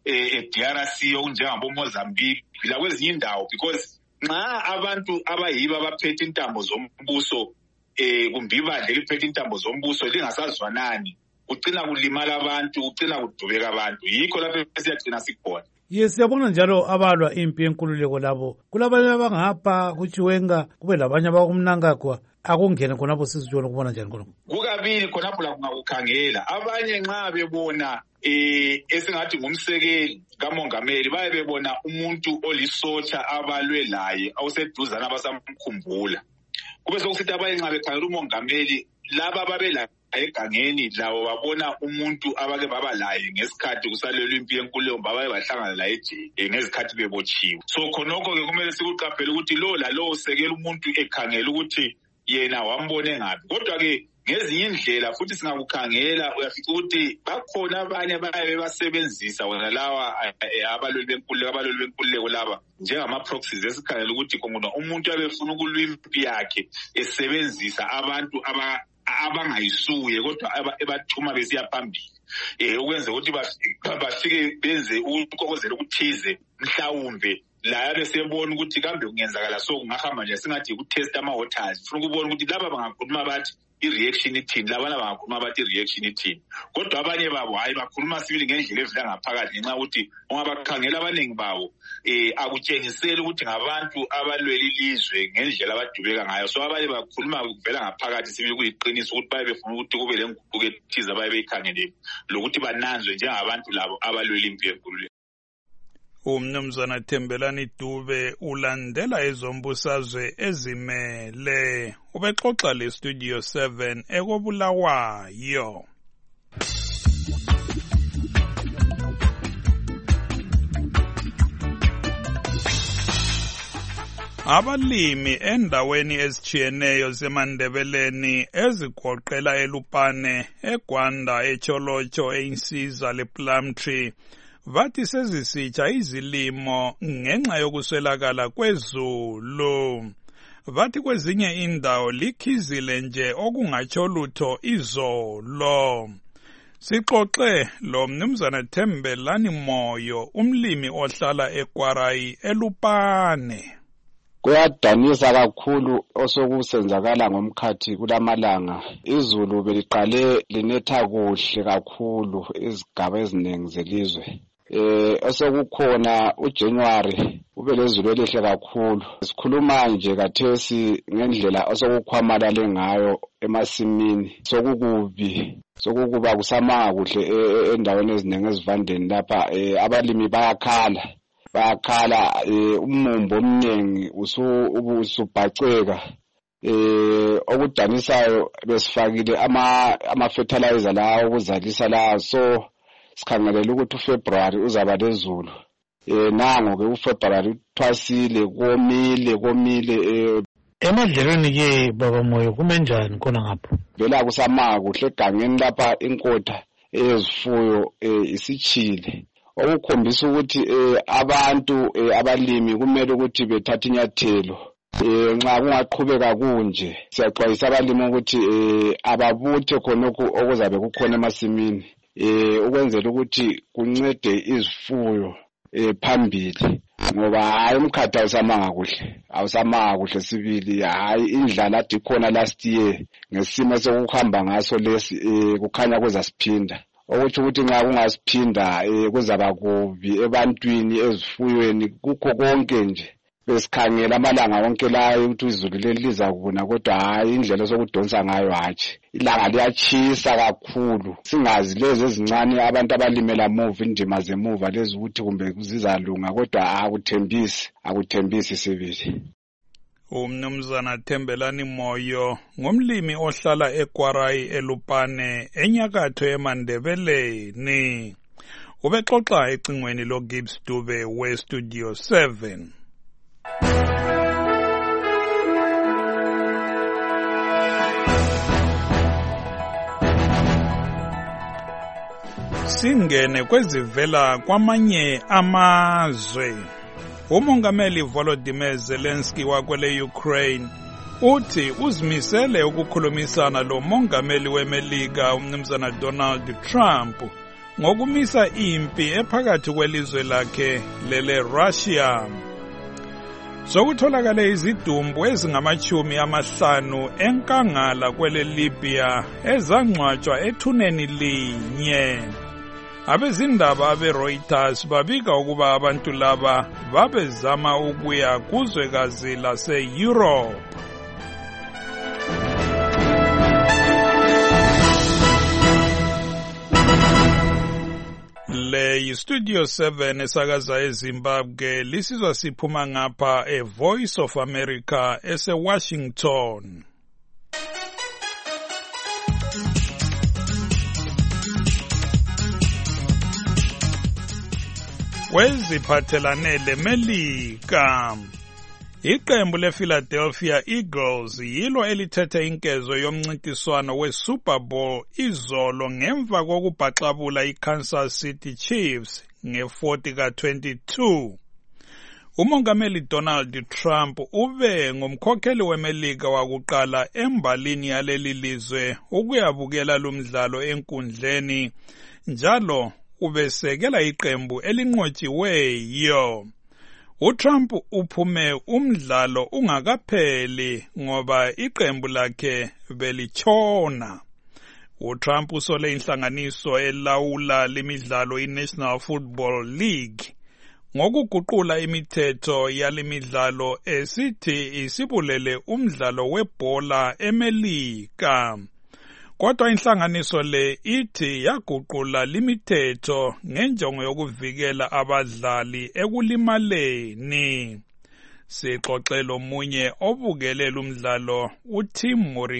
DRC okunjengabo Mozambique la kwezinye indawo, because nxa abantu abayibo abaphethe intambo zombuso kumbe ibandla eliphethe intambo zombuso lingasazwanani, kucina kulimala abantu, kucina kudubeka abantu. Yikho lapho siyagcina sikhona. Siyabona njalo abalwa impi yenkululeko labo kulabanye abangapha kuChiwenga kube labanye abakumnangagwa akungene khonapho sizijona ukubona njani khonapho. Kukabili khonapho la kungakukhangela abanye nxa bebona esingathi ngumsekeli kamongameli baye bebona umuntu olisotsha abalwe laye awuseduzana abasamkhumbula. Kube sokusithi abanye nxa bekhangela umongameli laba babela egangeni lawo babona umuntu abake baba laye ngesikhathi kusalelwa impi yenkululeko babaye bahlangana laye ngezikhathi bebotshiwe. So khonokho-ke kumele sikuqaphele ukuthi lo lalo usekela umuntu ekhangela ukuthi yena wambone ngaphi. Kodwa-ke ngezinye indlela futhi singakukhangela uyafica ukuthi bakhona abanye baye basebenzisa wona lawa abalweli benkululeko laba njengama-proxies esikhangela ukuthi kungona umuntu abefuna ukulwa impi yakhe esebenzisa abantu abangayisuye kodwa ebathuma besiya phambili ukwenza ukuthi bafike benze ukukokozela ukuthize mhlawumbe la besebona ukuthi kambe kungenzakala so kungahamba nje singathi ukutest ama-waters ufuna ukubona ukuthi laba bangakhuluma bathi i-reaction ithini, labana bangakhuluma bathi i-reaction ithini. Kodwa abanye babo hayi bakhuluma sibili ngendlela evela ngaphakathi ngenxa ukuthi ungabakhangela abaningi babo akutshengiseli ukuthi ngabantu abalwela ilizwe ngendlela abadubeka ngayo. So abanye bakhuluma kuvela ngaphakathi sibili kuyiqiniso ukuthi baye befuna ukuthi kube lenguquko ethize abaye beyikhangeleni lokuthi bananzwe njengabantu labo abalwela impi yenkululeko. Umnumzana Thembelani Dube ulandela ezombusazwe ezimele ubexoxa le Studio 7 ekobulawayo. Abalimi endaweni ezitshiyeneyo zeMandebeleni ezigoqela eLupane, eGwanda, eCholocho, eInsiza lePlumtree bathi sezisitsha izilimo ngenxa yokuswelakala kwezulu. Bathi kwezinye indawo likhizile nje okungatsho lutho izolo. Sixoxe lo mnumzana Thembelani Moyo, umlimi ohlala eKwarayi eLupane. Kuyadanisa kakhulu osokusenzakala ngomkhathi kulamalanga. Izulu beliqale linetha kuhle kakhulu izigaba eziningi zelizwe. Osokukhona uJanuary ube lezulu elihle kakhulu. Sikhuluma nje kathesi ngendlela osokukhwamalale ngayo emasimini. Sokukuba kusamanga kuhle endaweni eziningi ezivandeni lapha abalimi bayakhala umumbo omningi usubhaceka. Okudanisayo besifakile ama fertilizer lawo ukuzalisa lawo, so sikhangelela ukuthi uFebruary uzaba lezulu. Nango ke uFebruary uthwasile komile. Emadlelweni ke baba Moyo kumenjani khona ngapho? Vela kusamanga kuhle egangeni lapha inkotha ezifuyo isichile. Okukhombisa ukuthi abantu abalimi kumele ukuthi bethathe inyathelo nxa kungaqhubeka kunje. Siyaxwayisa abalimi ukuthi ababuthe khonokho okuzabe kukhona emasimini ukwenzela ukuthi kuncede izifuyo phambili, ngoba hayi umkhathi awusamanga kuhle sibili. Hayi indlala ade khona last year ngesimo sokuhamba ngaso lesi kukhanya kuzasiphinda. Okuthi nxa kungasiphinda kuzaba kubi ebantwini ezifuyweni kukho konke nje. besikhangela amalanga wonke layo ukuthi izulu leli liza kubuna, kodwa hayi indlela sokudonsa ngayo hatshi. Ilanga liyachisa kakhulu, singazi lezi ezincane abantu abalimela muva indima zemuva lezi ukuthi kumbe zizalunga, kodwa akuthembisi sibili. Umnumzana Thembelani Moyo ngumlimi ohlala eKwarai eLupane enyakatho eMandebeleni. Ubexoxa ecingweni loGibbs Dube weStudio 7. Singene kwezivela kwamanye amazwe. Umongameli Volodymyr Zelensky wakwele Ukraine uthi uzimisele ukukhulumisana lo mongameli weMelika umnumzana Donald Trump ngokumisa impi ephakathi kwelizwe lakhe lele Russia. Sokutholakale izidumbu ezingama-50 enkangala kwele Libya ezangcwatshwa ethuneni linye. Abezindaba abe-Reuters babika ukuba abantu laba babezama ukuya kuzwekazi lase-Europe. Le yiStudio 7 esakaza eZimbabwe, lisizwa siphuma ngapha eVoice of America ese-Washington. Weziphathelane leMelika. Iqembu lePhiladelphia Eagles yilo elithethe inkezo yomncintiswano weSuper Bowl izolo ngemva kokubhaxabula iKansas City Chiefs nge-40 ka-22. Umongameli Donald Trump ube ngumkhokheli weMelika wakuqala embalini yaleli lizwe ukuyabukela lumdlalo enkundleni, njalo ubesekela iqembu elinqotshiweyo. uTrump uphume umdlalo ungakapheli ngoba iqembu lakhe belitshona. uTrump usole inhlanganiso elawula lemidlalo iNational Football League ngokuguqula imithetho yalemidlalo esithi isibulele umdlalo webhola eMelika. Kodwa inhlanganiso le ithi yaguqula limithetho ngenjongo yokuvikela abadlali ekulimaleni. Sixoxelo munye obukelela umdlalo uTim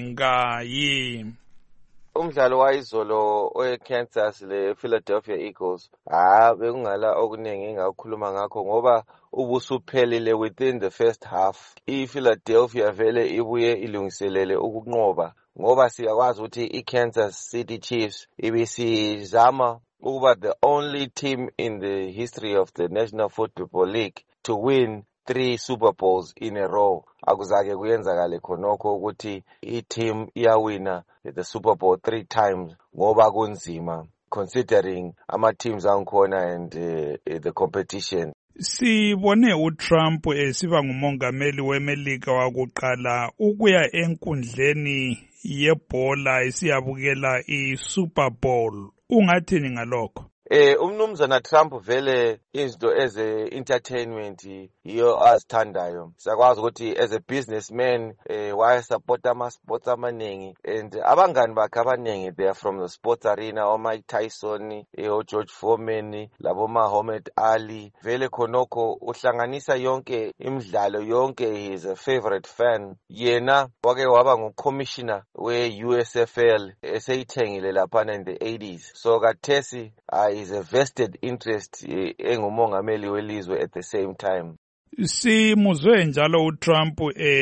Moringayi. Umdlalo wayizolo oweKansas lePhiladelphia Eagles bekungala okuningi engakhuluma ngakho ngoba ubusuphelile within the first half. iPhiladelphia vele ibuye ilungiselele ukunqoba ngoba siyakwazi ukuthi iKansas City Chiefs ibisizama ukuba the only team in the history of the National Football League to win 3 Super Bowls in a row. Akuzake kuyenzakale khonokho ukuthi i-team iyawina the Super Bowl 3 times ngoba kunzima considering ama-teams angikhona and the competition. Sibone uTrump esiba ngumongameli weMelika wakuqala ukuya enkundleni yebhola esiyabukela iSuper Bowl. Ungathini ngalokho? Umnumzana Trump vele izinto eze-entertainment yiyo azithandayo. Siyakwazi ukuthi as a businessman wayesupport ama-sports amaningi and abangani bakhe abaningi they are from the sports arena, oMike Tyson, oGeorge Foreman, labo Muhammad Ali. Vele khonokho uhlanganisa yonke imidlalo yonke, he is a favorite fan. Yena wake waba ngucommissioner we-USFL eseyithengile laphana in the 80s. So kathesi is a vested interest engumongameli welizwe at the same time. Simuzwe njalo uTrump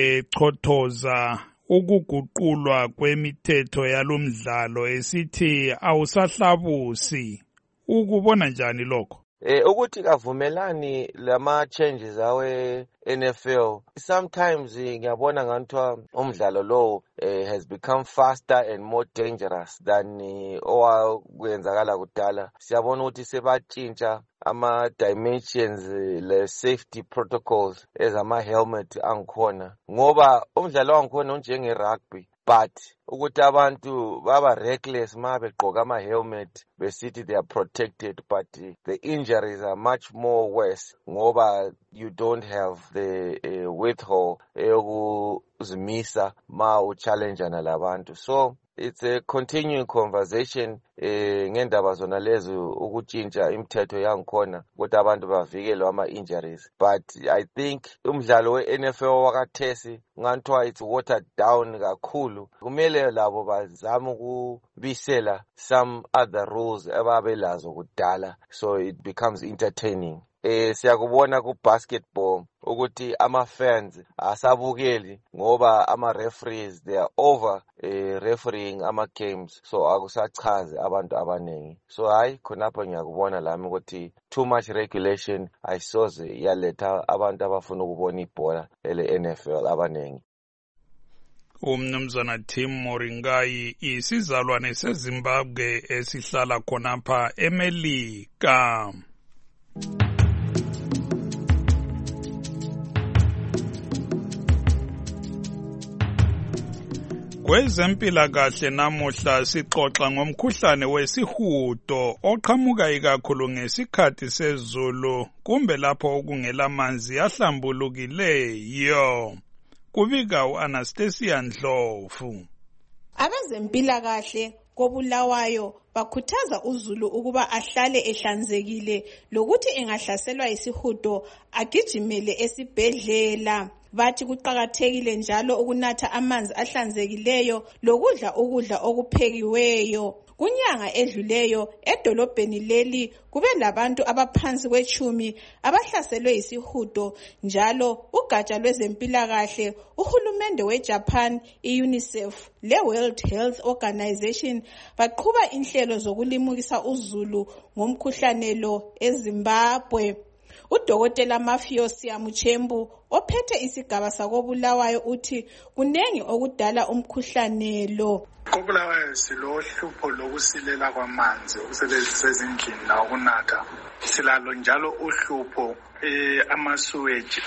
echothoza ukuguqulwa kwemithetho yalomdlalo esithi awusahlabusi. Ukubona njani lokho? Ukuthi kavumelani lama changes awe NFL, sometimes ngiyabona nganthiwa umdlalo lo has become faster and more dangerous than owakwenzakala kudala. Siyabona ukuthi sebatshintsha ama-dimensions le-safety protocols ezama-helmet angikhona ngoba umdlalo wangikhona unjenge-rugby but ukuthi abantu baba reckless ma begqoka ama-helmet besithi they are protected, but the injuries are much more worse ngoba you don't have the withhold eyokuzimisa ma uchallengeana labantu. So it's a continuing conversation ngendaba zona lezo ukutshintsha imithetho yangikhona ukuthi abantu bavikelwe ama-injuries, but I think umdlalo we-NFL wakathesi ngathiwa it's watered down kakhulu. Kumele labo bazame ukubisela some other rules ababelazo kudala so it becomes entertaining. Siyakubona ku-basketball ukuthi ama-fans asabukeli ngoba ama-referees they are over refereeing ama-games, so akusachaze abantu abaningi. So hayi khonapho ngiyakubona lami ukuthi too much regulation ayisoze yaletha abantu abafuna ukubona ibhola ele-NFL abaningi. Umnumzana Tim Moringai, isizalwane seZimbabwe esihlala khonapha eMelika. Kwezempilakahle namuhla sixoxa ngomkhuhlane wesihudo oqhamuka ikakhulu ngesikhathi sezulu kumbe lapho okungela manzi ahlambulukileyo. Kubika u-Anastasia Ndlovu. Abezempilakahle koBulawayo bakhuthaza uzulu ukuba ahlale ehlanzekile lokuthi engahlaselwa yisihudo agijimele esibhedlela. Bathi kuqakathekile njalo ukunatha amanzi ahlanzekileyo lokudla ukudla okuphekiweyo. Kunyanga edluleyo edolobheni leli kube labantu abaphansi kwe10 abahlaselwe yisihudo, njalo ugatsha lwezempilakahle, uhulumende weJapan, iUNICEF leWorld Health Organization baqhuba inhlelo zokulimukisa uzulu ngomkhuhlane lo eZimbabwe. Udokotela Mafio Siamuchembu ophethe isigaba sakoBulawayo uthi kunengi okudala umkhuhlane lo. KoBulawayo silohlupho lokusilela kwamanzi ukusebenzisa ezindlini la ukunatha. Silalo njalo uhlupho ama-sewage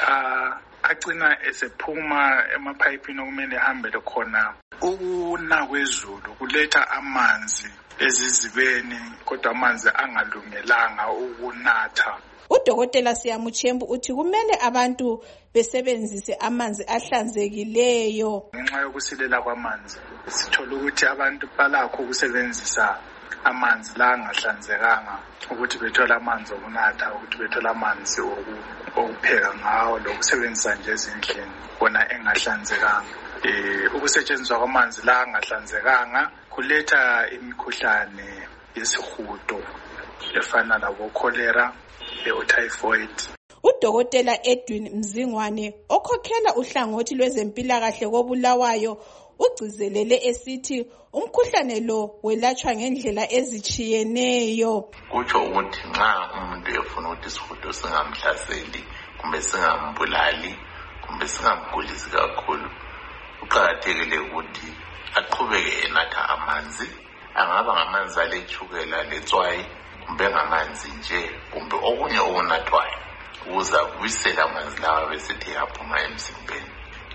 agcina esephuma emapayipini okumele ehambele khona. Ukuna kwezulu kuletha amanzi ezizibeni kodwa amanzi angalungelanga ukunatha. Udokotela Siamuchembu uthi kumele abantu besebenzise amanzi ahlanzekileyo. Ngenxa yokusilela kwamanzi sithola ukuthi abantu balakho ukusebenzisa amanzi la angahlanzekanga ukuthi bethola amanzi okunatha, ukuthi bethola amanzi okupheka ngawo lokusebenzisa nje ezindlini bona engahlanzekanga. Ukusetshenziswa kwamanzi la angahlanzekanga kuletha imikhuhlane yesihudo efana labo cholera le-typhoid. Udokotela Edwin Mzingwane okhokhela uhlangothi lwezempilakahle koBulawayo ugcizelele esithi umkhuhlane lo welatshwa ngendlela ezitshiyeneyo. Kutsho ukuthi nxa umuntu efuna ukuthi isihudo singamhlaseli kumbe singambulali kumbe singamgulisi kakhulu, kuqakathekile ukuthi aqhubeke enatha amanzi, angaba ngamanzi aletshukela letswayi kumbe ngamanzi nje kumbe okunye okunathwayo ukuze abuyisele amanzi lawa besithi aphuma emzimbeni.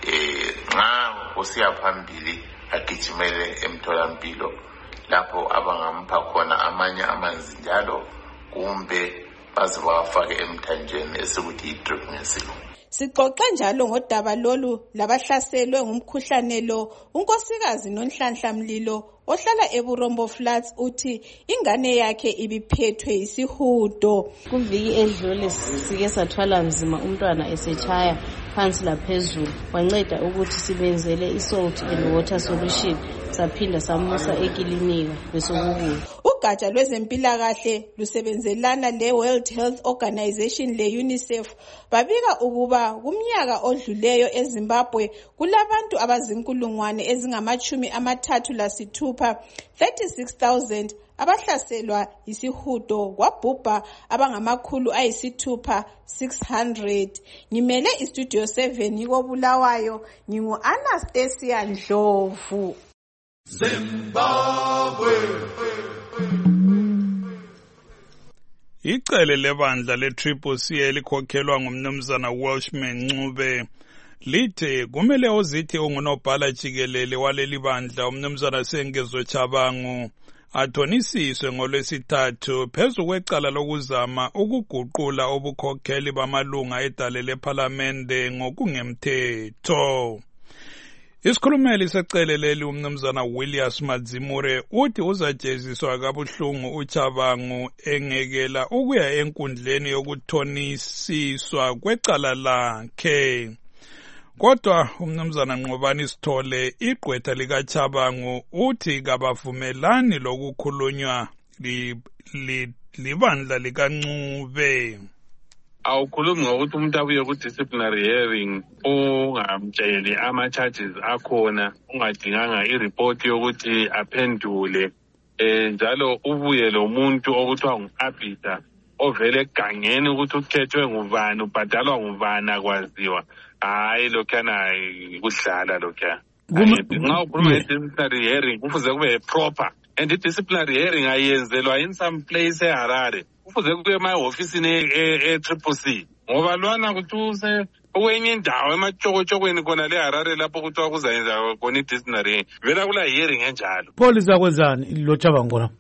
Nxa usiya phambili agijimele emtholampilo lapho abangampha khona amanye amanzi njalo kumbe baze bawafake emthanjeni esikuthi yi-drip ngesilungu. Sixoxe njalo ngodaba lolu labahlaselwe ngumkhuhlane lo. Unkosikazi Nonhlanhla Mlilo ohlala eBurombo Flats uthi ingane yakhe ibiphethwe yisihudo. Kuviki edlule sike sathwala nzima umntwana esetshaya phansi laphezulu, wanceda ukuthi sibenzele isalt and water solution, saphinda samusa ekilinika besokubuya. Ugatsha lwezempilakahle lusebenzelana leWorld Health Organization leUNICEF babika ukuba kumnyaka odluleyo eZimbabwe kulabantu abazinkulungwane ezingama-36 36,000 abahlaselwa yisihudo, kwabhubha abangama-600 600. Ngimele iStudio 7 koBulawayo, ngingu-Anastasia Ndlovu. Zimbabwe. Icele lebandla le-Triple C elikhokhelwa ngumnumzana Welshman Ncube lithi kumele uzithi ungunobhala jikelele waleli bandla umnumzana Sengezo Chabangu athonisiswe ngolwesithathu phezu kwecala lokuzama ukuguqula ubukhokheli bamalunga edale lephalamende ngokungemthetho. Isikhulumeli seceleleli umnumzana Williams Madzimure uthi uzajeziswa kabuhlungu uChabangu engekela ukuya enkundleni yokuthonisiswa kwecala lakhe. Kodwa umnumzana Nqobani Sithole igqwetha likaChabangu uthi kabavumelani lokukhulunywa libandla likaNcube. Awukhulumi ngokuthi umuntu abuye ku-disciplinary hearing ungamtsheli ama-charges akhona ungadinganga ireport yokuthi aphendule njalo ubuye lo muntu okuthiwa ngu-arbiter ovele egangeni ukuthi ukhethwe ngubani ubhadalwa ngubani akwaziwa. Hayi lokhana kudlala lokhana. Nxa ukhuluma nge-disciplinary hearing kufuze kube proper, and i-disciplinary hearing ayenzelwa in some place eHarare. Kufuze kube emahofisini e-Triple C ngoba lwana kuthi kwenye indawo emachokotshokweni khona leHarare lapho kuthiwa kuzayenza khona i-disciplinary vela kula hearing enjalo. Polisi akwenzani lo Chabangu khona?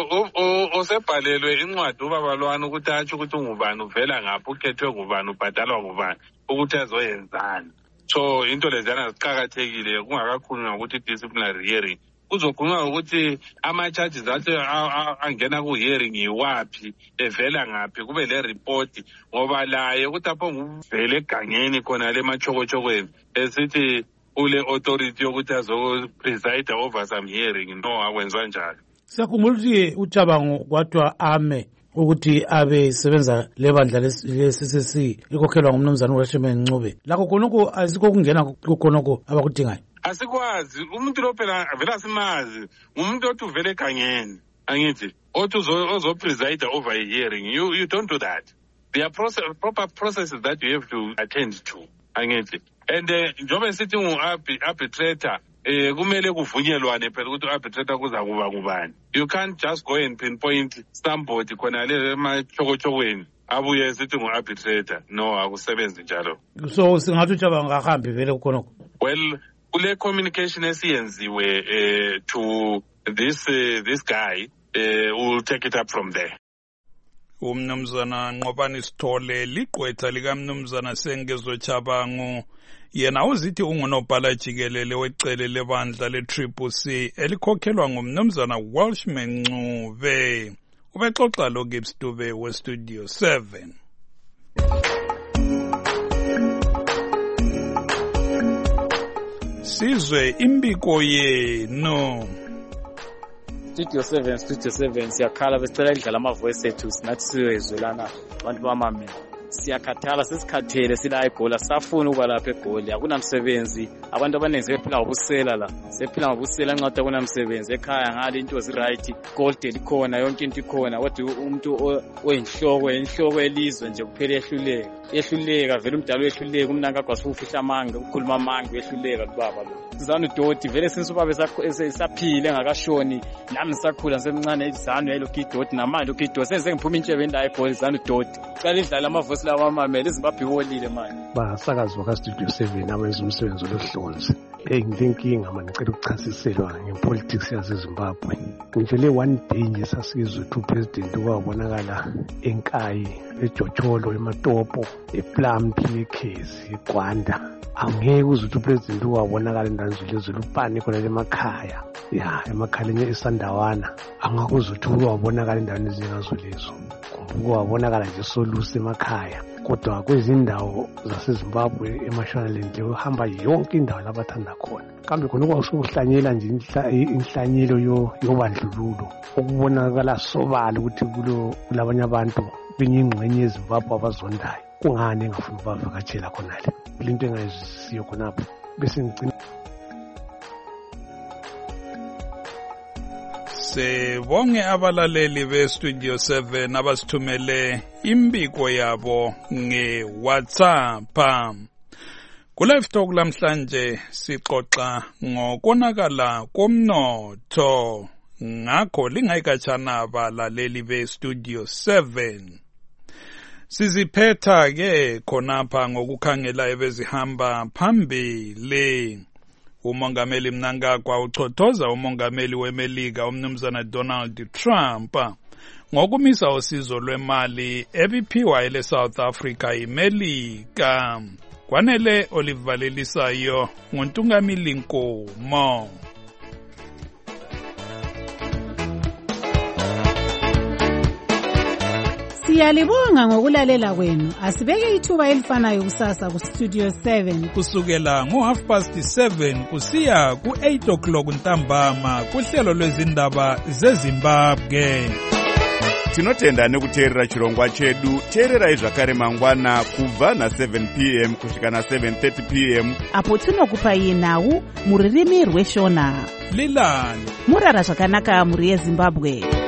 Osebhalelwe incwadi ubaba lwana ukuthi atsho ukuthi ungubani uvela ngaphi ukhethwe ngubani ubhadalwa ngubani ukuthi azoyenzani. So into lezana ziqakathekile kungakakhulunywa ukuthi i-disciplinary hearing kuzokhulunywa ukuthi ama-charges athi angena ku-hearing yiwaphi evela ngaphi kube le report ngoba laye ukuthi apho nguvele egangeni khona le machokotshokweni esithi ule authority yokuthi azo-preside over some hearing. No, akwenziwa njalo. Siyakhumbula ukuthi uChabangu kwathiwa ame ukuthi abe sebenza lebandla le-CCC likhokhelwa ngumnumzana uRashman Ncube. Lakho khonokho asikho ukungena khonokho abakudingayo. Asikwazi umuntu lo phela vele asimazi umuntu othi uvele egangeni angithi othi ozopreside over a hearing. You don't do that. There are proper processes that you have to attend to angithi, and njobe sithi ngu-arbitrator kumele kuvunyelwane phela ukuthi u-arbitrator kuza kuba ngubani. You can't just go and pinpoint somebody khona le emachokotshokweni abuye sithi ngu-arbitrator. No, akusebenzi njalo. So singathi uChabangu akahambi vele khonokho. Well, kule communication esiyenziwe to this guy will take it up from there. Umnumzana Nqobani Sithole ligqwetha likamnumzana Sengezo Chabangu yena uzithi ungunobhala jikelele wecele lebandla le-Triple C elikhokhelwa ngumnumzana Welshman Ncube. Ubexoxa lo Gibbs Dube weStudio 7. Sizwe imbiko yenu. Studio 7 siyakhala besicela indlela amavoice ethu sinathi siyoyizwelana abantu bamamela. Siyakhathala sesikhathele sila eGoli safuna ukuba lapha eGoli akunamsebenzi abantu abaningi sephila ngobusela la sephila ngobusela nqada kunamsebenzi ekhaya ngale into ziright gold likhona yonke into ikhona kodwa umuntu oyinhloko elizwe nje kuphela ehluleka vele umdalo ehluleka umnanga kwasufihla amanga ukukhuluma amanga ehluleka kubaba lo Zanu Doti vele since ubaba esaphile engakashoni nami ngisakhula ngisemncane izanu yalo kidoti namanje ukidoti senze ngiphuma intshebe endayo eGoli Zanu Doti qala idlala amavoice lawa amamela iZimbabwe iholile manje basakazwa ka Studio 7 abenza umsebenzi lohlonzi ngilenkinga manje ngicela ukuchasiselwa ngepolitics yaseZimbabwe ngivele one day nje sasizwe two president kwabonakala enkayi eJocholo eMatopo ePlampi eKhezi eGwanda angeke uzuthi upresident wabonakala endanzile ezolupani khona emakhaya emakhaleni eSandawana angakuzuthi wabonakala endaweni ezingazolezo wabonakala nje soluse emakhaya kodwa kwezindawo zaseZimbabwe eMashonaland uhamba yonke indawo labathanda khona kambe khona kwasukuhlanyela nje inhlanyelo yobandlululo ukubonakala sobala ukuthi kulabanye abantu benyingxenye yeZimbabwe abazondayo kungani engafuni bavakatshela khona le into engayizisiyo khonapho bese ngicina Sibonge abalaleli beStudio 7 abasithumele imbiko yabo ngeWhatsApp. Ku-Live Talk lamhlanje sixoxa ngokonakala komnotho. Ngakho lingayikatshana abalaleli beStudio 7. Siziphetha-ke khonapha ngokukhangela ebezihamba phambili. Umongameli Mnangagwa uchothoza umongameli weMelika umnumzana Donald Trump ngokumisa usizo lwemali ebiphiwa ele South Africa iMelika. Kwanele olivalelisayo nguntungamili Nkomo. Siyalibonga ngokulalela kwenu. Asibeke ithuba elifanayo kusasa ku Studio 7 kusukela ngo7:30 kusiya ku8 ntambama kuhlelo lwezindaba zeZimbabwe. Tinotenda nekuteerera chirongwa chedu. Teererai zvakare mangwana kubva na7 p.m. kusvika na7:30 p.m. apo tinokupai nhau muririmi rweshona. Lilani murara zvakanaka muri yeZimbabwe.